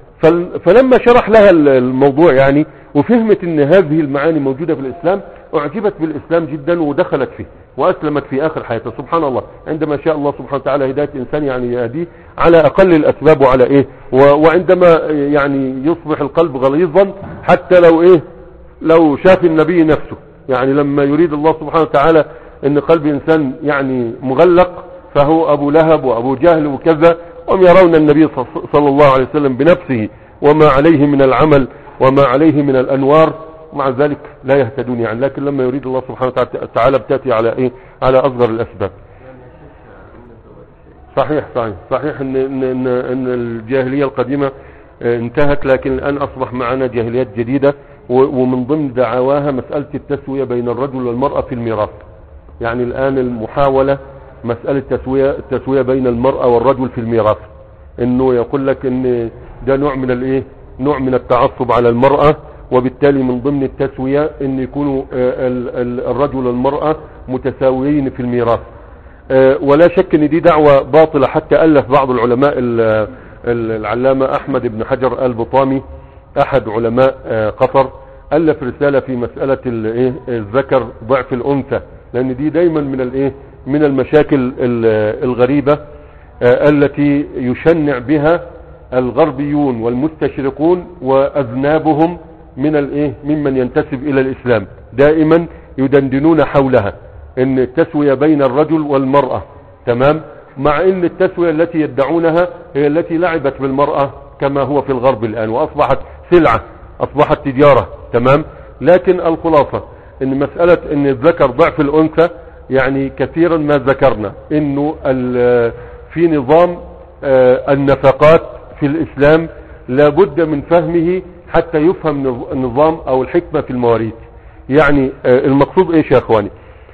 فلما شرح لها الموضوع يعني وفهمت ان هذه المعاني موجودة في الاسلام، اعجبت بالاسلام جدا ودخلت فيه واسلمت في اخر حياتها. سبحان الله، عندما شاء الله سبحانه وتعالى هداية الانسان يعني يهديه على اقل الاسباب وعلى ايه، وعندما يعني يصبح القلب غليظا حتى لو ايه، لو شاف النبي نفسه، يعني لما يريد الله سبحانه وتعالى ان قلب انسان يعني مغلق، فهو ابو لهب وابو جهل وكذا، وهم يرون النبي صلى الله عليه وسلم بنفسه وما عليه من العمل وما عليه من الانوار، مع ذلك لا يهتدون يعني. لكن لما يريد الله سبحانه وتعالى بتأتي على ايه، على اصغر الاسباب. صحيح ان الجاهلية القديمة انتهت، لكن الان اصبح معنا جاهليات جديدة، ومن ضمن دعواها مسألة التسوية بين الرجل والمرأة في الميراث. يعني الان المحاولة مسألة التسوية بين المرأة والرجل في الميراث، انه يقول لك ان ده نوع من الايه، نوع من التعصب على المرأة، وبالتالي من ضمن التسوية ان يكونوا الرجل والمرأة متساويين في الميراث. ولا شك ان دي دعوة باطلة، حتى ألف بعض العلماء العلامة احمد بن حجر البطامي احد علماء قطر ألف رسالة في مسألة الذكر ضعف الانثى، لان دي دايما من الايه، من المشاكل الغريبة التي يشنع بها الغربيون والمستشرقون واذنابهم من الايه، ممن ينتسب الى الاسلام، دائما يدندنون حولها ان التسوية بين الرجل والمرأة، تمام، مع ان التسوية التي يدعونها هي التي لعبت بالمرأة كما هو في الغرب الان، واصبحت سلعة، اصبحت تجارة، تمام. لكن الخلاصة ان مسألة ان الذكر ضعف الانثى، يعني كثيرا ما ذكرنا انه في نظام النفقات في الاسلام لابد من فهمه حتى يفهم النظام او الحكمة في المواريث. يعني المقصود ايش يا اخواني؟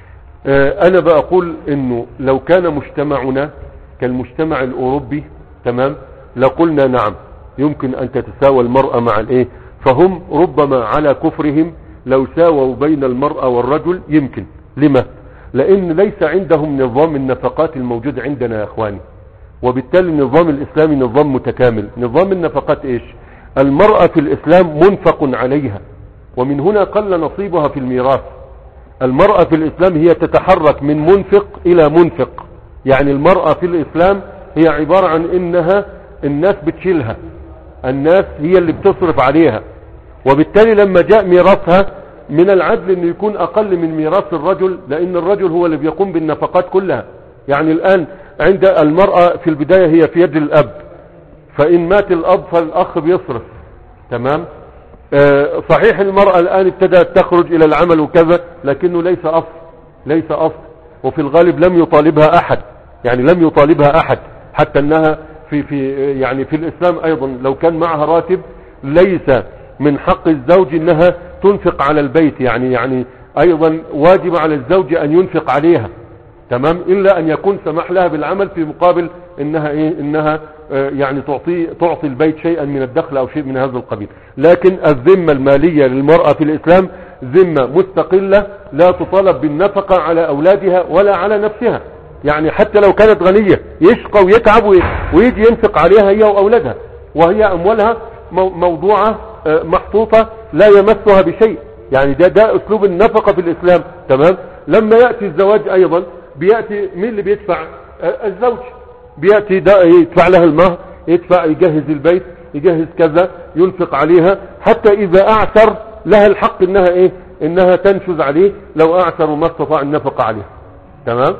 انا بقول انه لو كان مجتمعنا كالمجتمع الاوروبي، تمام، لقلنا نعم يمكن ان تتساوى المرأة مع الايه، فهم ربما على كفرهم لو ساووا بين المرأة والرجل يمكن. لما؟ لان ليس عندهم نظام النفقات الموجود عندنا يا اخواني، وبالتالي النظام الاسلامي نظام متكامل. نظام النفقات ايش؟ المرأة في الاسلام منفق عليها، ومن هنا قل نصيبها في الميراث. المرأة في الاسلام هي تتحرك من منفق الى منفق، يعني المرأة في الاسلام هي عبارة عن انها الناس بتشيلها، الناس هي اللي بتصرف عليها، وبالتالي لما جاء ميراثها من العدل انه يكون اقل من ميراث الرجل، لان الرجل هو اللي بيقوم بالنفقات كلها. يعني الان عند المرأة في البداية هي في يد الاب، فان مات الاب فالاخ بيصرف، تمام، صحيح المرأة الآن ابتدأت تخرج إلى العمل وكذا، لكنه ليس أصل، وفي الغالب لم يطالبها أحد، يعني لم يطالبها أحد، حتى أنها يعني في الإسلام أيضا لو كان معها راتب ليس من حق الزوج أنها تنفق على البيت، يعني أيضا واجب على الزوج أن ينفق عليها، تمام، إلا أن يكون سمح لها بالعمل في مقابل إنها يعني تعطي البيت شيئا من الدخل أو شيء من هذا القبيل. لكن الذمة المالية للمرأة في الإسلام ذمة مستقلة، لا تطالب بالنفقة على أولادها ولا على نفسها، يعني حتى لو كانت غنية يشقى ويتعب ويجي ينفق عليها هي وأولادها، وهي أموالها موضوعة محطوطة لا يمسها بشيء، يعني ده أسلوب النفقة في الإسلام، تمام. لما يأتي الزواج أيضا بيأتي مين اللي بيدفع؟ الزوج، بيأتي يدفع لها المهر، يجهز البيت، يجهز كذا، ينفق عليها، حتى إذا أعثر لها الحق إنها تنشز عليه لو أعثر ما استطاع النفقة عليه، تمام،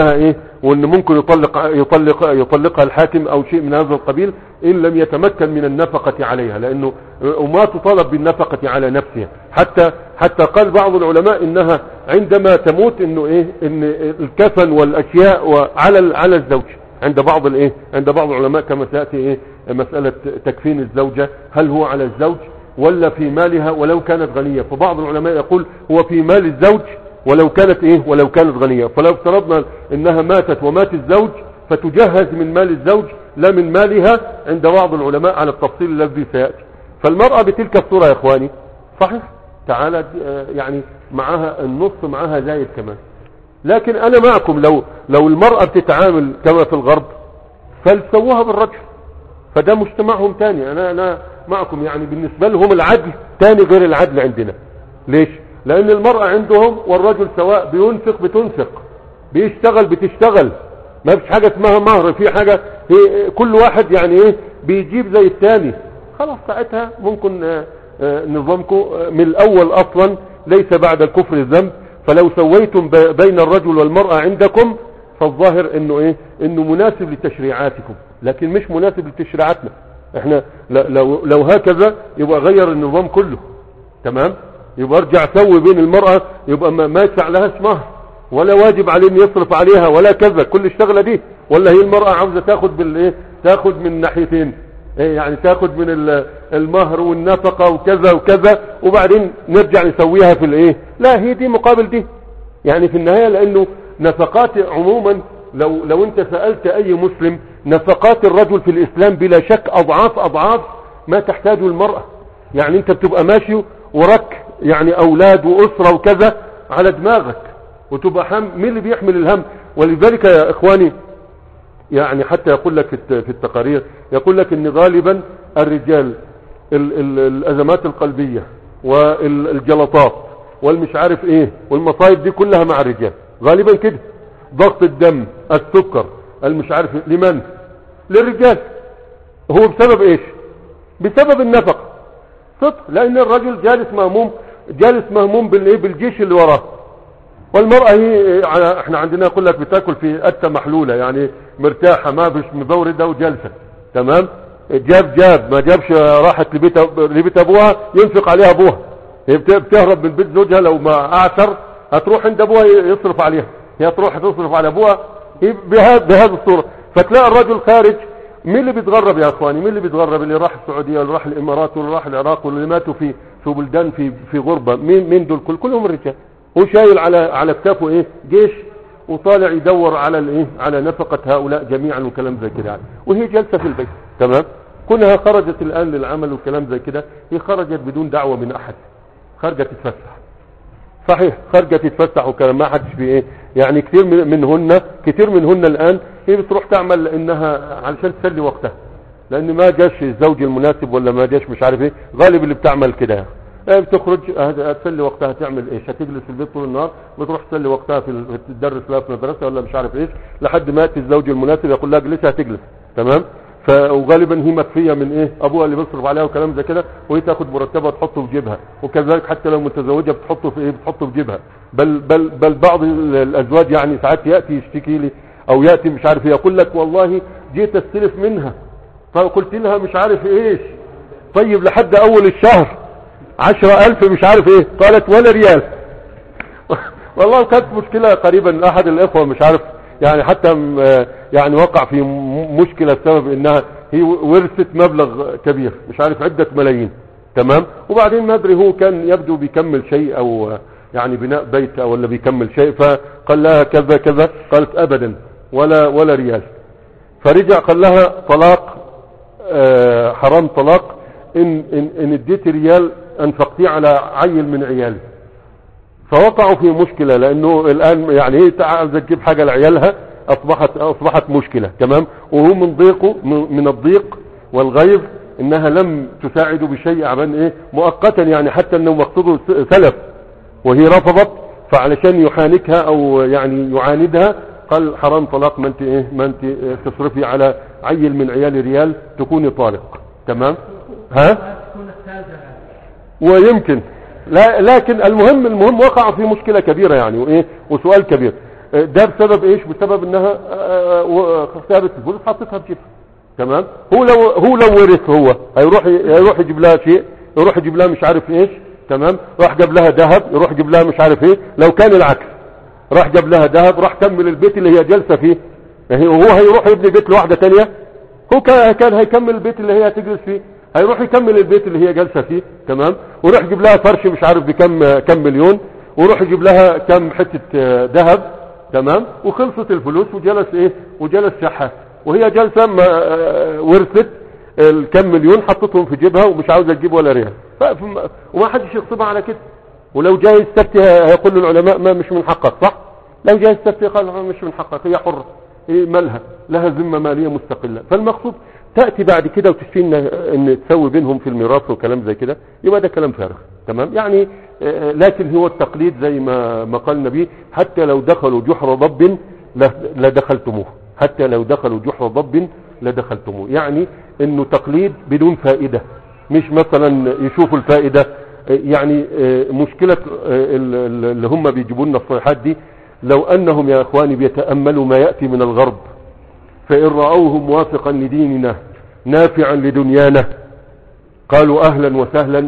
وإن ممكن يطلقها الحاكم أو شيء من هذا القبيل إن لم يتمكن من النفقة عليها، لأنه وما تطالب بالنفقة على نفسها. حتى قال بعض العلماء إنها عندما تموت إن الكفن والأشياء على الزوج، عند بعض العلماء كما تأتي مسألة تكفين الزوجة، هل هو على الزوج ولا في مالها ولو كانت غنية؟ فبعض العلماء يقول هو في مال الزوج ولو كانت غنية. فلو افترضنا انها ماتت ومات الزوج فتجهز من مال الزوج لا من مالها، عند بعض العلماء على التفصيل الذي سيأتي. فالمرأة بتلك الصورة يا اخواني صحيح تعالى يعني معها النص، معها زايد كمان. لكن انا معكم لو المرأة بتتعامل كما في الغرب فلسووها بالرجل، فده مجتمعهم تاني. انا معكم، يعني بالنسبة لهم العدل تاني غير العدل عندنا. ليش؟ لان المرأة عندهم والرجل سواء بينفق بتنفق، بيشتغل بتشتغل، ما فيش حاجة اسمها مهر، في حاجة كل واحد يعني بيجيب زي التاني. خلاص ساعتها ممكن نظامكم من الاول اصلا ليس بعد الكفر ذنب. فلو سويتم بين الرجل والمرأة عندكم فالظاهر انه مناسب لتشريعاتكم، لكن مش مناسب لتشريعاتنا احنا. لو هكذا يبقى غير النظام كله، تمام، يبقى ارجع سوي بين المرأة، يبقى ما يدفع لهاش مهر ولا واجب عليه ان يصرف عليها ولا كذا، كل الشغلة دي. ولا هي المرأة عاوزة تاخد من ناحيتين، يعني تاخد من المهر والنفقة وكذا وكذا، وبعدين نرجع نسويها في لا، هي دي مقابل دي يعني في النهاية. لانه نفقات عموما لو انت سألت اي مسلم، نفقات الرجل في الاسلام بلا شك اضعاف ما تحتاجه المرأة. يعني انت بتبقى ماشي وراك يعني اولاد واسرة وكذا على دماغك، وتبقى مين اللي بيحمل الهم؟ ولذلك يا اخواني يعني حتى يقول لك في التقارير، يقول لك ان غالبا الرجال الازمات القلبية والجلطات والمش عارف والمصايب دي كلها مع الرجال غالبا كده. ضغط الدم، السكر، المش عارف لمن؟ للرجال. هو بسبب بسبب النفقة صدق، لان الرجل جالس مهموم بالجيش اللي وراه، والمرأة هي احنا عندنا يقول لك بتاكل في أتة محلولة، يعني مرتاحة ما فيش مبوردة وجالسة، تمام. جاب ما جابش راحت لبيت ابوها ينفق عليها ابوها. هي بتهرب من بيت زوجها، لو ما اعثر هتروح عند ابوها يصرف عليها، هي تروح تصرف على ابوها بهذه الصورة. فتلاقي الرجل خارج. مين اللي بيتغرب يا اخواني؟ مين اللي بيتغرب؟ اللي راح السعودية واللي راح الامارات واللي راح العراق واللي ماتوا في بلدان في غربة. مين دول؟ كلهم الرجال. هو شايل على كتافه جيش، وطالع يدور على نفقة هؤلاء جميعا وكلام زي كده يعني. وهي جالسة في البيت، تمام. كونها خرجت الآن للعمل وكلام زي كده، هي خرجت بدون دعوة من أحد، خرجت تتفسح. صحيح خرجت تتفسح وكلام، ما حدش في يعني كثير منهن الآن هي بتروح تعمل انها علشان تسلي وقتها، لان ما جاش الزوج المناسب ولا ما جاش مش عارف غالب اللي بتعمل كده بتخرج تسلي وقتها. تعمل هتجلس في البيت طول النهار، بتروح تسلي وقتها تدرس لها في مدرسة ولا مش عارف لحد ما ياتي الزوج المناسب يقول لها اجلسي، هتجلس، تمام. وغالبا هي مكفية من ابوها اللي بيصرف عليها وكلام زي كده، وهي تاخد مرتبها تحطه في جيبها. وكذلك حتى لو متزوجة بتحطه في بتحطه في جيبها. بل بعض الازواج يعني ساعات ياتي يشتكي لي او ياتي مش عارف يقول لك والله جيت استلف منها، فقلت لها مش عارف طيب لحد اول الشهر 10,000 مش عارف ايه. قالت ولا ريال. والله كانت مشكلة قريبا احد الاخوة مش عارف يعني حتى يعني وقع في مشكلة بسبب انها هي ورثت مبلغ كبير مش عارف عدة ملايين. تمام. وبعدين ما ادري هو كان يبدو بيكمل شيء او يعني بناء بيت او ولا بيكمل شيء، فقال لها كذا كذا. قالت ابدا ولا ريال. فرجع قال لها طلاق، حرام طلاق ان اديت ريال انفقتيه على عيل من عيالي. فوقعوا في مشكلة لانه الان يعني هي عايزه تجيب حاجة لعيالها، اصبحت مشكلة. تمام. وهو من الضيق والغيظ انها لم تساعده بشيء عبان ايه مؤقتا، يعني حتى انه مقصوده سلف وهي رفضت، فعلشان يحانكها او يعني يعاندها قال حرام طلاق، ما انت تصرفي على عيل من عيال ريال تكوني طالق. تمام. ها ويمكن لا، لكن المهم وقع في مشكلة كبيرة يعني وايه وسؤال كبير. ده بسبب ايش؟ بسبب انها ثابت الفلوس حطتها بجيبها. تمام. هو لو ورث هو هيروح يجيب لها شيء، يروح يجيب لها مش عارف ايش. تمام. راح جاب لها ذهب، يروح يجيب لها مش عارف ايه. لو كان العكس راح جاب لها ذهب، راح كمل البيت اللي هي جالسه فيه. وهو هيروح يبني بيت لواحده ثانيه، هو كان هيكمل البيت اللي هي تجلس فيه، هيروح يكمل البيت اللي هي جالسه فيه. تمام. ويروح يجيب لها فرش مش عارف كم مليون، ويروح يجيب لها كم حته ذهب. تمام. وخلصت الفلوس وجلس شحات، وهي جالسه ورثت الكم مليون حطتهم في جيبها ومش عاوزه تجيب ولا ريال. وما حدش يغصبها على كده. ولو جاي يستفتي هيقول العلماء ما مش من حقك، صح؟ لو جاي يستفتي قال مش من حقك، هي حرة، هي مالها، لها ذمة مالية مستقلة. فالمقصود تأتي بعد كده وتشتين ان تسوي بينهم في الميراث وكلام زي كده، يبقى ده كلام فارغ. تمام. يعني لكن هو التقليد زي ما قال النبي حتى لو دخلوا جحر ضب لدخلتموه، حتى لو دخلوا جحر ضب لدخلتموه. يعني انه تقليد بدون فائدة، مش مثلا يشوفوا الفائدة. يعني مشكلة اللي هم بيجيبوا لنا الصيحات دي، لو انهم يا اخواني بيتأملوا ما يأتي من الغرب، فإن رأوه موافقا لديننا نافعا لدنيانا قالوا اهلا وسهلا.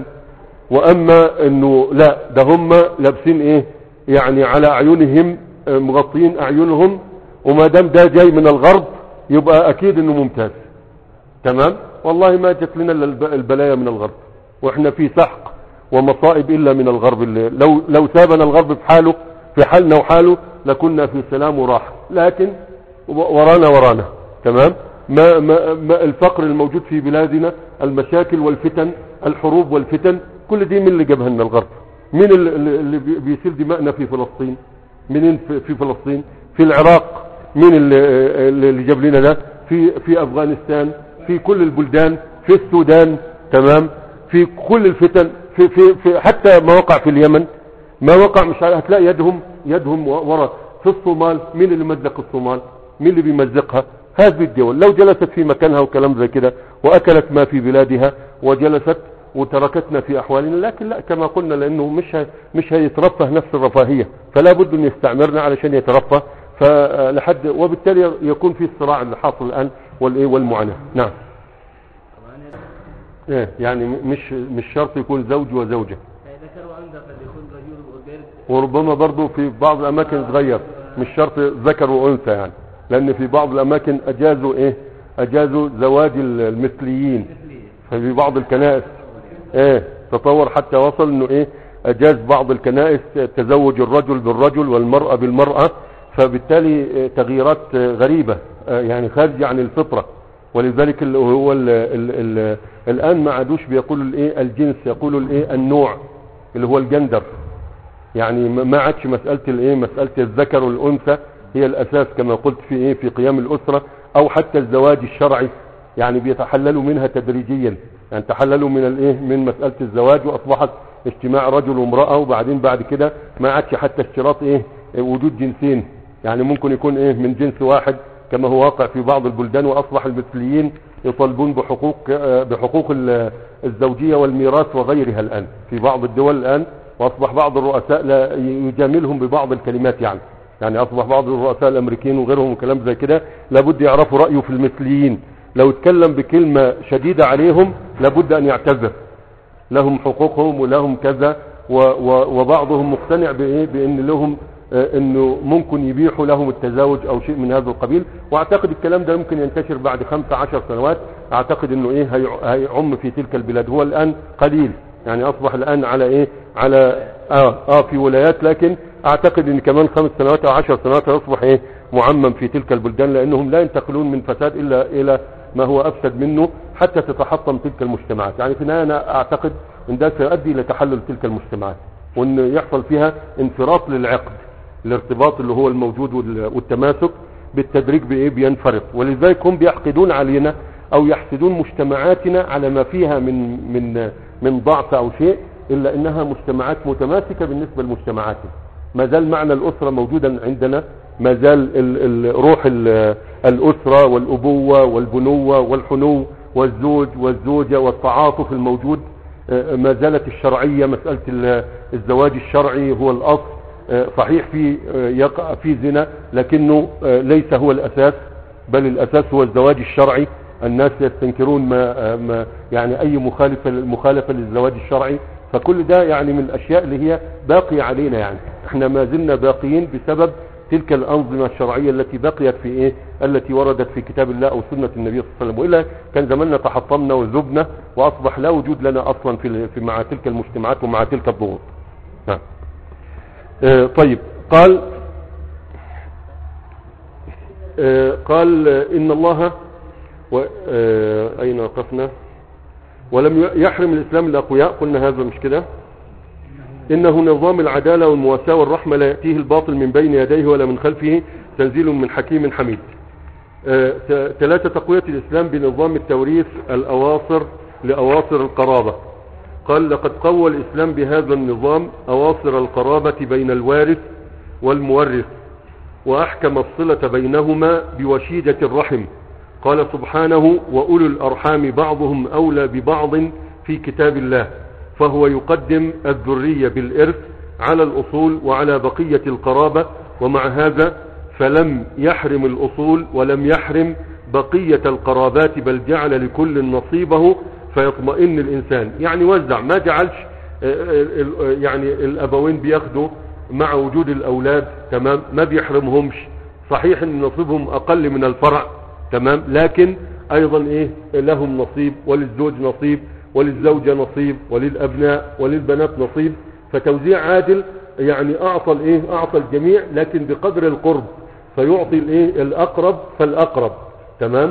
واما انه لا، ده هم لابسين ايه يعني على اعينهم، مغطين اعينهم، وما دام ده جاي من الغرب يبقى اكيد انه ممتاز. تمام. والله ما جت لنا البلايا من الغرب، واحنا في سحق ومصائب الا من الغرب. اللي لو سابنا الغرب في حالنا وحاله لكنا في سلام وراحه، لكن ورانا. تمام. ما الفقر الموجود في بلادنا، المشاكل والفتن، الحروب والفتن، كل دي من اللي جابها لنا الغرب. مين اللي بيسيل دماءنا في فلسطين؟ منين في فلسطين؟ في العراق. مين اللي جاب لنا ده؟ في افغانستان، في كل البلدان، في السودان. تمام. في كل الفتن، في حتى ما وقع في اليمن، ما وقع مش عارف، هتلاقي يدهم ورا. في الصومال مين اللي مزق الصومال؟ مين اللي بيمزقها؟ هذه الدول لو جلست في مكانها وكلام زي كده واكلت ما في بلادها وجلست وتركتنا في احوالنا، لكن لا، كما قلنا لانه مش هيترفه نفس الرفاهية، فلا بد ان يستعمرنا علشان يترفه. فلحد وبالتالي يكون في الصراع اللي حاصل الان والمعاناة. نعم. يعني مش شرط يكون زوج وزوجة، وربما برضو في بعض الاماكن تغير، مش شرط ذكر وانثى يعني، لان في بعض الاماكن اجازوا زواج المثليين. ففي بعض الكنائس تطور حتى وصل انه اجاز بعض الكنائس تزوج الرجل بالرجل والمرأة بالمرأة. فبالتالي تغييرات غريبة يعني خارجة عن الفطرة. ولذلك هو الان ما عادوش بيقولوا الجنس، يقولوا النوع اللي هو الجندر. يعني ما عادش مسألة الذكر والانثى هي الاساس كما قلت في قيام الاسرة، او حتى الزواج الشرعي. يعني بيتحللوا منها تدريجيا، يعني تحللوا من مسألة الزواج واصبحت اجتماع رجل وامرأة، وبعدين بعد كده ما عادش حتى اشتراط وجود جنسين، يعني ممكن يكون من جنس واحد كما هو واقع في بعض البلدان. واصبح المثليين يطالبون بحقوق الزوجية والميراث وغيرها الان في بعض الدول الان. واصبح بعض الرؤساء لا يجاملهم ببعض الكلمات، يعني اصبح بعض الرؤساء الامريكيين وغيرهم وكلام زي كده لابد يعرفوا رأيه في المثليين. لو اتكلم بكلمة شديدة عليهم لابد ان يعتذر، لهم حقوقهم ولهم كذا، وبعضهم مقتنع بان لهم انه ممكن يبيحوا لهم التزاوج او شيء من هذا القبيل. واعتقد الكلام ده ممكن ينتشر بعد 15 سنوات، اعتقد انه هيعم في تلك البلاد. هو الان قليل يعني، اصبح الان على على في ولايات، لكن اعتقد ان كمان 5 سنوات او 10 سنوات هيصبح معمم في تلك البلدان، لانهم لا ينتقلون من فساد الا الى ما هو افسد منه حتى تتحطم تلك المجتمعات. يعني في النهايه انا اعتقد ان ده سيؤدي الى تحلل تلك المجتمعات، وان يحصل فيها انفراط للعقد، الارتباط اللي هو الموجود والتماسك بالتدريج بينفرط. ولذلك هم بيحقدون علينا او يحسدون مجتمعاتنا على ما فيها من ضعف او شيء، الا انها مجتمعات متماسكة بالنسبة لمجتمعاتنا. ما زال معنى الاسرة موجودا عندنا، ما زال روح الاسرة والابوة والبنوة والحنو والزوج والزوجة والتعاطف الموجود. ما زالت الشرعية، مسألة الزواج الشرعي هو الاصل. صحيح في يقع في زنا، لكنه ليس هو الاساس، بل الاساس هو الزواج الشرعي. الناس يستنكرون ما يعني اي مخالفة للزواج الشرعي. فكل ده يعني من الاشياء اللي هي باقية علينا. يعني احنا ما زلنا باقيين بسبب تلك الانظمة الشرعية التي بقيت في التي وردت في كتاب الله او سنة النبي صلى الله عليه وسلم. وإلا كان زماننا تحطمنا وذبنا، واصبح لا وجود لنا اصلا في مع تلك المجتمعات ومع تلك الضغوط. نعم. طيب، قال إن الله أين وقفنا؟ ولم يحرم الإسلام الأقوياء، قلنا هذا مش كده. إنه نظام العدالة والمواساة والرحمة لا يأتيه الباطل من بين يديه ولا من خلفه، تنزيل من حكيم حميد. 3 تقوية الإسلام بنظام التوريث الأواصر لأواصر القرابة. قال لقد قوى الإسلام بهذا النظام أواصر القرابة بين الوارث والمورث، وأحكم الصلة بينهما بوشيدة الرحم. قال سبحانه: وأولو الأرحام بعضهم أولى ببعض في كتاب الله، فهو يقدم الذرية بالإرث على الأصول وعلى بقية القرابة. ومع هذا فلم يحرم الأصول ولم يحرم بقية القرابات، بل جعل لكل نصيبه فيطمئن الإنسان. يعني وزع، ما جعلش يعني الأبوين بياخدوا مع وجود الأولاد، تمام، ما بيحرمهمش. صحيح ان نصيبهم أقل من الفرع، تمام، لكن أيضا لهم نصيب، وللزوج نصيب، وللزوجة نصيب، وللأبناء وللبنات نصيب. فتوزيع عادل، يعني أعطى الجميع، لكن بقدر القرب، فيعطي الأقرب فالأقرب، تمام.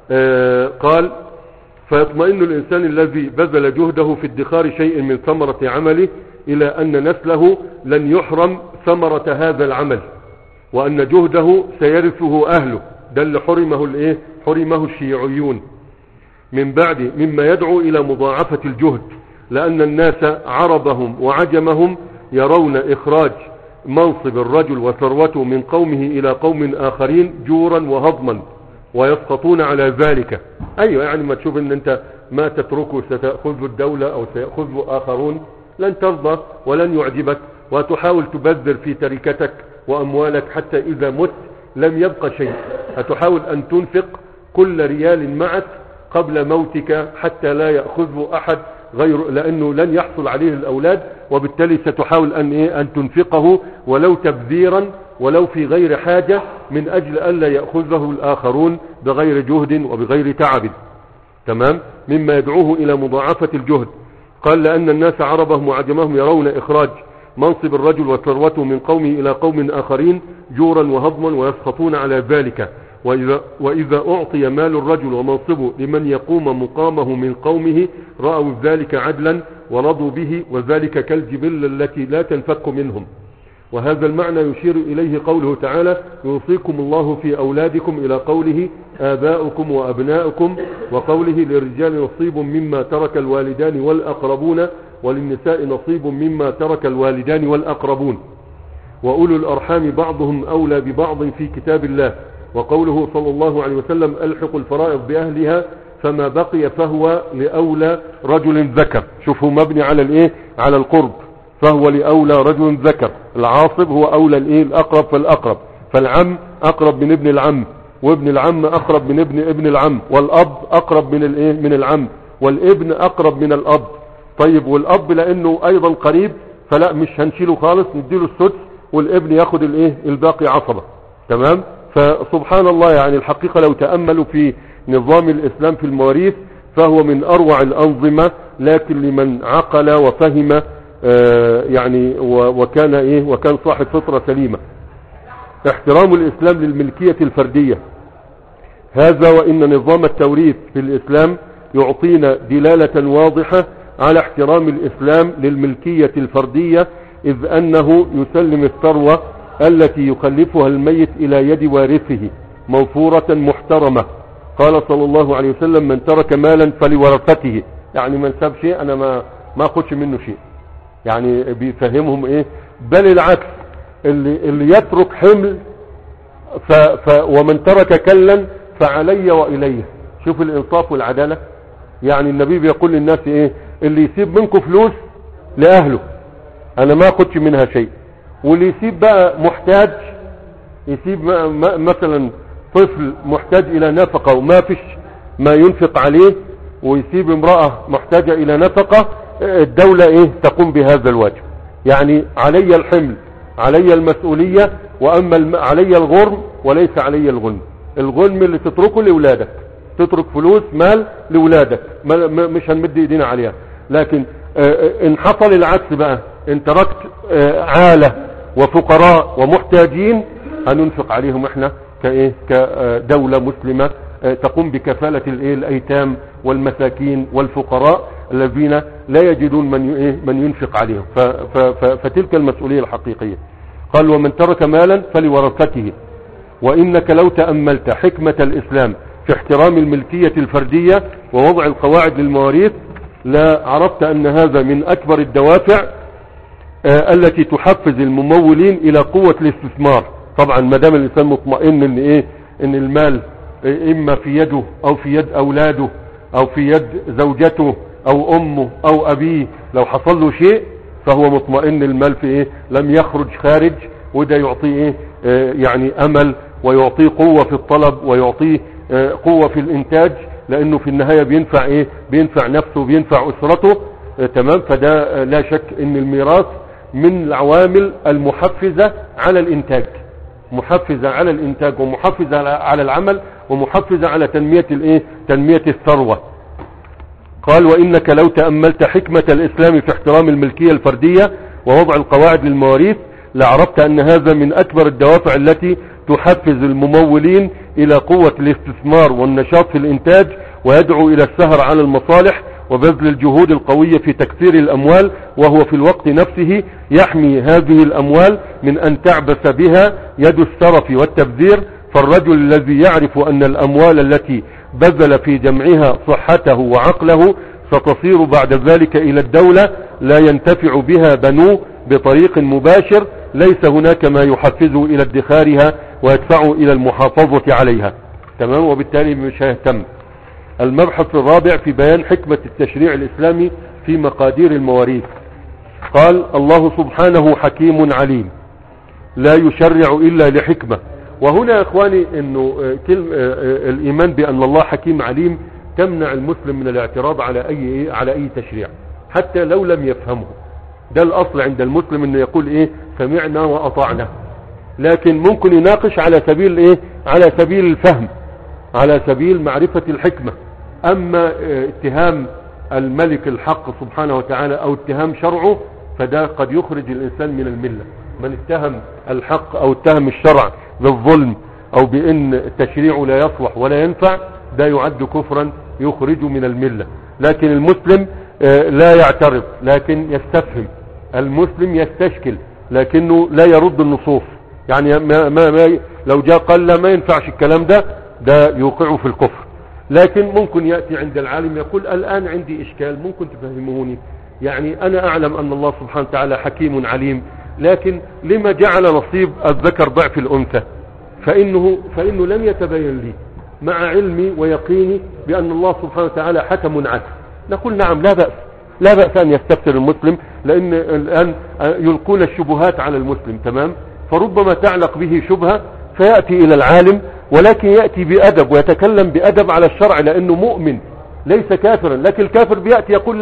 قال: فيطمئن الإنسان الذي بذل جهده في ادخار شيء من ثمرة عمله إلى أن نسله لن يحرم ثمرة هذا العمل، وأن جهده سيرثه أهله. ده اللي حرمه الشيوعيون من بعد، مما يدعو إلى مضاعفة الجهد، لأن الناس عربهم وعجمهم يرون إخراج منصب الرجل وثروته من قومه إلى قوم آخرين جورا وهضما، ويسقطون على ذلك. أيوة، يعني ما تشوف ان انت ما تتركه ستأخذه الدولة او سيأخذه آخرون، لن ترضى ولن يعجبك، وتحاول تبذر في تركتك وأموالك حتى إذا مت لم يبقى شيء. هتحاول أن تنفق كل ريال معك قبل موتك حتى لا يأخذه أحد غير، لأنه لن يحصل عليه الأولاد، وبالتالي ستحاول أن تنفقه ولو تبذيرا ولو في غير حاجة، من أجل ألا يأخذه الآخرون بغير جهد وبغير تعب، تمام، مما يدعوه إلى مضاعفة الجهد. قال: لأن الناس عربهم وعجمهم يرون إخراج منصب الرجل وثروته من قومه إلى قوم آخرين جورا وهضما، ويسخطون على ذلك. وإذا أعطي مال الرجل ومنصبه لمن يقوم مقامه من قومه رأوا ذلك عدلا ورضوا به، وذلك كالجبل التي لا تنفك منهم. وهذا المعنى يشير إليه قوله تعالى: يوصيكم الله في أولادكم، إلى قوله: آباؤكم وأبناؤكم، وقوله: للرجال نصيب مما ترك الوالدان والأقربون، وللنساء نصيب مما ترك الوالدان والأقربون. وأولو الأرحام بعضهم أولى ببعض في كتاب الله. وقوله صلى الله عليه وسلم: ألحق الفرائض بأهلها، فما بقي فهو لأولى رجل ذكر. شوفوا مبني على القرب، فهو لأولى رجل ذكر. العاصب هو أولى الأقرب فالأقرب، فالعم أقرب من ابن العم، وابن العم أقرب من ابن العم، والأب أقرب من العم، والابن أقرب من الأب. طيب والاب لانه ايضا قريب فلا مش هنشيله خالص، نديله السدس والابن ياخد الايه الباقي عصبة. تمام. فسبحان الله يعني الحقيقة لو تأملوا في نظام الاسلام في المواريث فهو من اروع الانظمة، لكن لمن عقل وفهم يعني وكان صاحب فطرة سليمة. احترام الاسلام للملكية الفردية، هذا وان نظام التوريث في الاسلام يعطينا دلالة واضحة على احترام الاسلام للملكية الفردية، اذ انه يسلم الثروة التي يخلفها الميت الى يد وارثه موفورة محترمة. قال صلى الله عليه وسلم: من ترك مالا فلورثته، يعني من ساب شيء انا ما اخدش منه شيء. يعني بيفهمهم ايه؟ بل العكس، اللي يترك حمل ومن ترك كلا فعلي وإليه. شوف الانصاف والعدالة. يعني النبي بيقول للناس ايه؟ اللي يسيب منكم فلوس لأهله انا ما اخدش منها شيء، واللي يسيب بقى محتاج، يسيب مثلا طفل محتاج الى نفقة وما فيش ما ينفق عليه، ويسيب امرأة محتاجة الى نفقة، الدولة ايه؟ تقوم بهذا الواجب. يعني علي الحمل، علي المسؤولية، واما علي الغرم وليس علي الغنم. الغنم اللي تتركه لأولادك، تترك فلوس مال لأولادك مش هنمد ايدينا عليها. لكن ان حصل العكس بقى، ان تركت عالة وفقراء ومحتاجين، هننفق عليهم احنا كدولة مسلمة تقوم بكفالة الايتام والمساكين والفقراء الذين لا يجدون من ينفق عليهم. فتلك المسؤولية الحقيقية. قال: ومن ترك مالا فلورثته. وإنك لو تأملت حكمة الإسلام في احترام الملكية الفردية ووضع القواعد للمواريث لا عرفت أن هذا من أكبر الدوافع التي تحفز الممولين إلى قوة الاستثمار. طبعا ما دام الإنسان مطمئن إن المال إما في يده أو في يد أولاده أو في يد زوجته أو أمه أو أبيه، لو حصل له شيء فهو مطمئن المال في لم يخرج خارج، وده يعطيه يعني أمل، ويعطيه قوة في الطلب، ويعطيه قوة في الإنتاج، لأنه في النهاية بينفع نفسه وبينفع أسرته. تمام. فده لا شك إن الميراث من العوامل المحفزة على الإنتاج، محفزة على الإنتاج ومحفزة على العمل ومحفزة على تنمية الثروة. قال: وإنك لو تأملت حكمة الإسلام في احترام الملكية الفردية ووضع القواعد للمواريث لعرفت أن هذا من أكبر الدوافع التي تحفز الممولين إلى قوة الاستثمار والنشاط في الإنتاج، ويدعو إلى السهر على المصالح وبذل الجهود القوية في تكثير الأموال، وهو في الوقت نفسه يحمي هذه الأموال من أن تعبث بها يد السرف والتبذير. فالرجل الذي يعرف أن الأموال التي بذل في جمعها صحته وعقله ستصير بعد ذلك إلى الدولة لا ينتفع بها بنوه بطريق مباشر، ليس هناك ما يحفزه إلى ادخارها ويدفعه إلى المحافظة عليها. تمام. وبالتالي مش هيهتم. المبحث الرابع في بيان حكمة التشريع الإسلامي في مقادير المواريث. قال: الله سبحانه حكيم عليم لا يشرع إلا لحكمة. وهنا يا إخواني إنه الإيمان بأن الله حكيم عليم تمنع المسلم من الاعتراض على أي تشريع حتى لو لم يفهمه. ده الأصل عند المسلم إنه يقول سمعنا وأطعنا، لكن ممكن يناقش على سبيل على سبيل الفهم، على سبيل معرفة الحكمة. أما اتهام الملك الحق سبحانه وتعالى أو اتهام شرعه فده قد يخرج الإنسان من الملة. من اتهم الحق أو اتهم الشرع بالظلم أو بأن التشريع لا يصلح ولا ينفع، ده يعد كفرا يخرج من الملة. لكن المسلم لا يعترض لكن يستفهم، المسلم يستشكل لكنه لا يرد النصوص. يعني ما لو جاء قال لا ما ينفعش الكلام ده يوقعه في الكفر. لكن ممكن يأتي عند العالم يقول الآن عندي إشكال، ممكن تفهموني؟ يعني أنا أعلم أن الله سبحانه وتعالى حكيم عليم، لكن لما جعل نصيب الذكر ضعف الأنثى؟ فإنه لم يتبين لي مع علمي ويقيني بأن الله سبحانه وتعالى حكم عدل. نقول نعم، لا بأس أن يستفسر المسلم، لأن الآن يلقون الشبهات على المسلم. تمام. فربما تعلق به شبهة فيأتي إلى العالم، ولكن يأتي بأدب ويتكلم بأدب على الشرع لأنه مؤمن ليس كافرا. لكن الكافر بيأتي يقول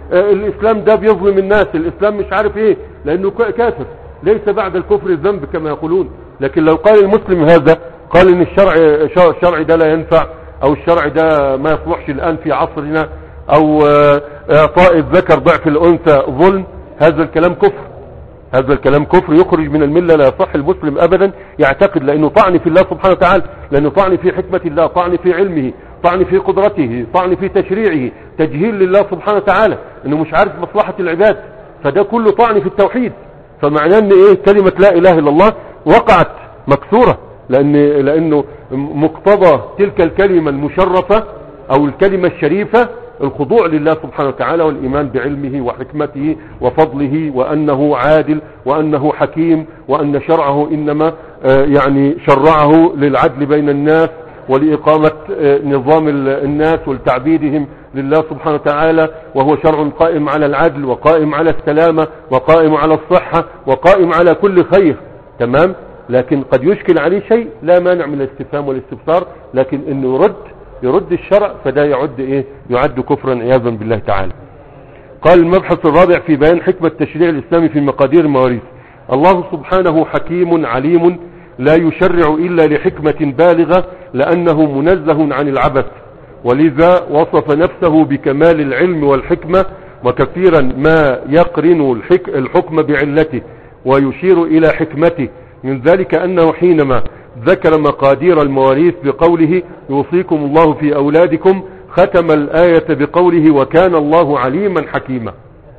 الاسلام ده بيظلم الناس، الاسلام مش عارف ايه، لانه كافر، ليس بعد الكفر الذنب كما يقولون. لكن لو قال المسلم هذا، قال ان الشرع ده لا ينفع، او الشرع ده ما يصلحش الان في عصرنا، او اعطاء الذكر ضعف الانثى ظلم، هذا الكلام كفر، هذا الكلام كفر يخرج من الملة. لا يصح المسلم ابدا يعتقد، لانه طعن في الله سبحانه وتعالى، لانه طعن في حكمة الله، طعن في علمه، طعن في قدرته، طعن في تشريعه، تجهيل لله سبحانه وتعالى، انه مش عارف مصلحة العباد، فده كله طعن في التوحيد. فمعناه ان ايه؟ كلمة لا اله الا الله وقعت مكسورة، لانه مقتضى تلك الكلمة المشرفة او الكلمة الشريفة الخضوع لله سبحانه وتعالى، والايمان بعلمه وحكمته وفضله، وانه عادل، وانه حكيم، وان شرعه انما يعني شرعه للعدل بين الناس، ولإقامة نظام الناس ولتعبيدهم لله سبحانه وتعالى، وهو شرع قائم على العدل، وقائم على السلامة، وقائم على الصحة، وقائم على كل خير. تمام. لكن قد يشكل عليه شيء، لا مانع من الاستفهام والاستفسار، لكن انه يرد الشرع، فده يعد كفرا عياذا بالله تعالى. قال المبحث الرابع في بيان حكمة التشريع الإسلامي في مقادير المواريث. الله سبحانه حكيم عليم، لا يشرع إلا لحكمة بالغة، لأنه منزه عن العبث، ولذا وصف نفسه بكمال العلم والحكمة، وكثيرا ما يقرن الحكم بعلته ويشير إلى حكمته. من ذلك أنه حينما ذكر مقادير المواريث بقوله يوصيكم الله في أولادكم، ختم الآية بقوله وكان الله عليما حكيما،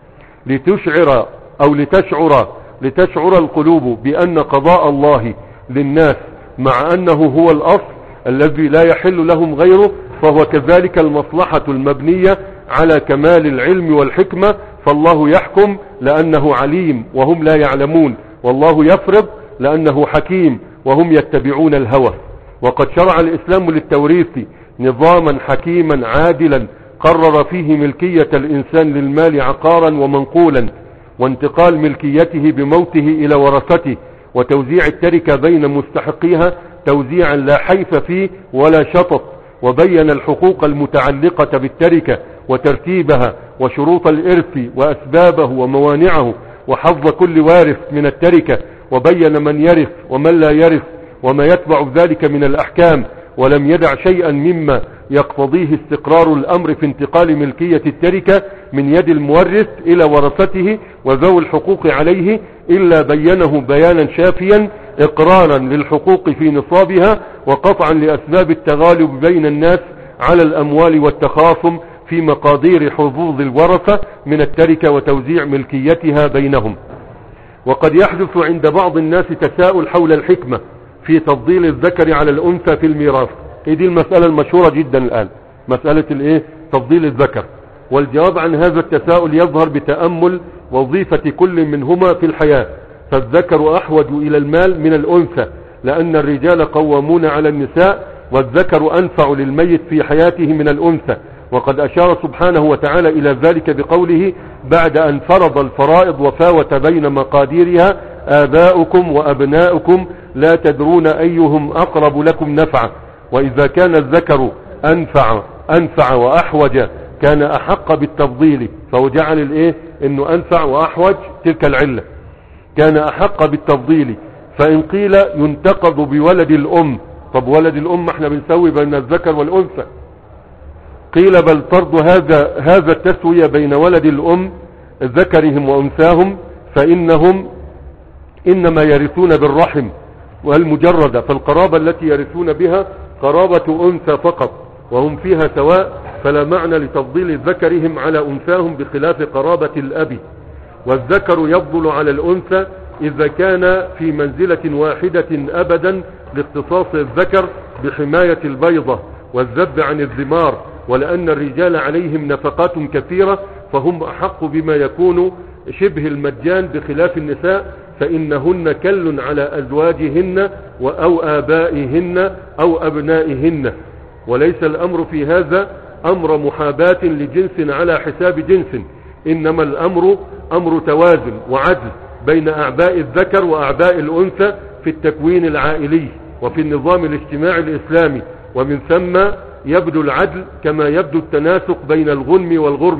لتشعر أو لتشعر القلوب بأن قضاء الله للناس مع أنه هو الأصل الذي لا يحل لهم غيره، فهو كذلك المصلحة المبنية على كمال العلم والحكمة. فالله يحكم لأنه عليم وهم لا يعلمون، والله يفرض لأنه حكيم وهم يتبعون الهوى. وقد شرع الإسلام للتوريث نظاما حكيما عادلا، قرر فيه ملكية الإنسان للمال عقارا ومنقولا، وانتقال ملكيته بموته إلى ورثته، وتوزيع التركة بين مستحقيها توزيعا لا حيف فيه ولا شطط، وبين الحقوق المتعلقة بالتركة وترتيبها وشروط الإرث وأسبابه وموانعه، وحظ كل وارث من التركة، وبين من يرث ومن لا يرث وما يتبع ذلك من الأحكام، ولم يدع شيئا مما يقتضيه استقرار الأمر في انتقال ملكية التركة من يد المورث إلى ورثته وذوي الحقوق عليه، إلا بينه بيانا شافيا إقرارا للحقوق في نصابها، وقطعا لأسباب التغالب بين الناس على الأموال والتخاصم في مقادير حظوظ الورثة من التركة وتوزيع ملكيتها بينهم. وقد يحدث عند بعض الناس تساؤل حول الحكمة في تفضيل الذكر على الأنثى في الميراث. دي المسألة المشهورة جدا الآن، مسألة تفضيل الذكر. والجواب عن هذا التساؤل يظهر بتأمل وظيفة كل منهما في الحياة. فالذكر أحوج إلى المال من الأنثى، لأن الرجال قوامون على النساء، والذكر أنفع للميت في حياته من الأنثى. وقد أشار سبحانه وتعالى إلى ذلك بقوله بعد أن فرض الفرائض وفاوت بين مقاديرها آباؤكم وأبناؤكم لا تدرون أيهم أقرب لكم نفعا، وإذا كان الذكر أنفع وأحوج كان أحق بالتفضيل. فهو جعل إنه أنفع وأحوج، تلك العلة، كان أحق بالتفضيل. فإن قيل ينتقض بولد الأم، طب ولد الأم احنا بنسوي بين الذكر والأنثى، قيل بل طرد هذا التسوية بين ولد الأم ذكرهم وأنثاهم، فإنهم إنما يرثون بالرحم والمجردة، فالقرابة التي يرثون بها قرابة أنثى فقط، وهم فيها سواء، فلا معنى لتفضيل ذكرهم على أنثاهم بخلاف قرابة الأب. والذكر يفضل على الأنثى إذا كان في منزلة واحدة أبدا، لاختصاص الذكر بحماية البيضة والذب عن الذمار، ولأن الرجال عليهم نفقات كثيرة، فهم أحق بما يكون شبه المجان، بخلاف النساء فإنهن كل على أزواجهن أو آبائهن أو أبنائهن. وليس الأمر في هذا أمر محاباة لجنس على حساب جنس، إنما الأمر أمر توازن وعدل بين أعباء الذكر وأعباء الأنثى في التكوين العائلي وفي النظام الاجتماعي الإسلامي. ومن ثم يبدو العدل كما يبدو التناسق بين الغنم والغرم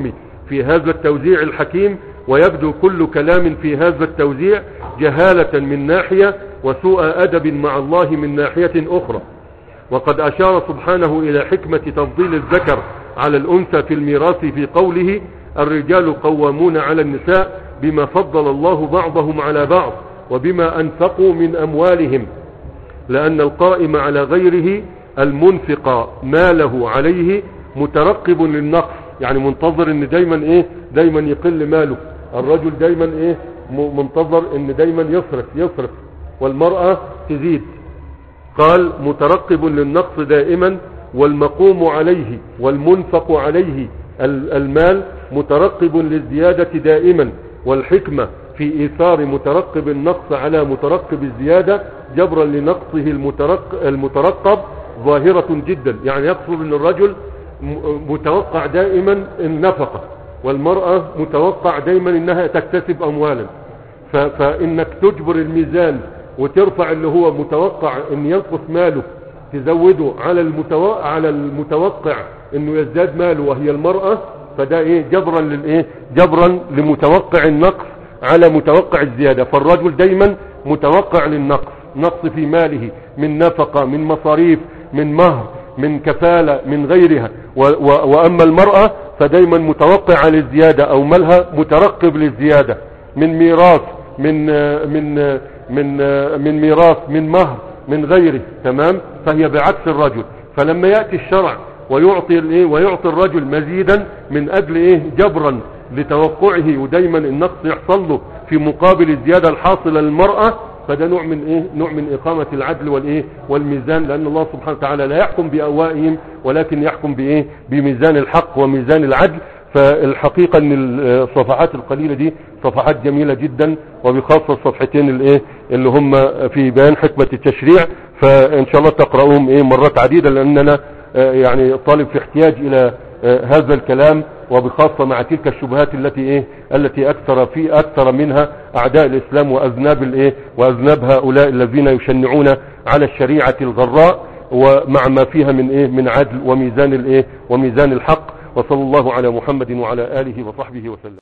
في هذا التوزيع الحكيم، ويبدو كل كلام في هذا التوزيع جهالة من ناحية وسوء أدب مع الله من ناحية أخرى. وقد أشار سبحانه إلى حكمة تفضيل الذكر على الأنثى في الميراث في قوله الرجال قوامون على النساء بما فضل الله بعضهم على بعض وبما أنفقوا من أموالهم، لأن القائم على غيره المنفق ماله عليه مترقب للنقص، يعني منتظر ان دايما يقل ماله. الرجل دايما منتظر ان دايما يصرف والمرأة تزيد. قال مترقب للنقص دائما، والمقوم عليه والمنفق عليه المال مترقب للزيادة دائما. والحكمة في إيثار مترقب النقص على مترقب الزيادة جبرا لنقصه المترقب ظاهرة جدا. يعني يقصد ان الرجل متوقع دائما النفقة، والمرأة متوقع دائما انها تكتسب اموالا. فانك تجبر الميزان وترفع اللي هو متوقع ان ينقص ماله تزوده على المتوقع انه يزداد ماله وهي المرأة، فده جبرا لمتوقع النقص على متوقع الزيادة. فالرجل دايما متوقع للنقص، نقص في ماله من نفقة، من مصاريف، من مهر، من كفالة، من غيرها. وأما المرأة فدايما متوقع للزيادة، أو مالها مترقب للزيادة من ميراث، من ميراث، من مهر، من غيره. تمام. فهي بعكس الرجل. فلما يأتي الشرع ويعطي الرجل مزيدا من أجل جبرا لتوقعه، ودايما النقص يحصل له في مقابل الزيادة الحاصلة للمرأة، فده نوع من إقامة العدل والميزان، لأن الله سبحانه وتعالى لا يحكم بأهوائهم ولكن يحكم بميزان الحق وميزان العدل. فالحقيقة ان الصفحات القليلة دي صفحات جميلة جدا، وبخاصة الصفحتين اللي هم في بيان حكمة التشريع، فان شاء الله تقرؤوهم مرات عديدة، لاننا يعني طالب في احتياج الى هذا الكلام، وبخاصة مع تلك الشبهات التي اكثر منها اعداء الاسلام واذناب هؤلاء الذين يشنعون على الشريعة الغراء، ومع ما فيها من عدل وميزان الحق. وصلى الله على محمد وعلى آله وصحبه وسلم.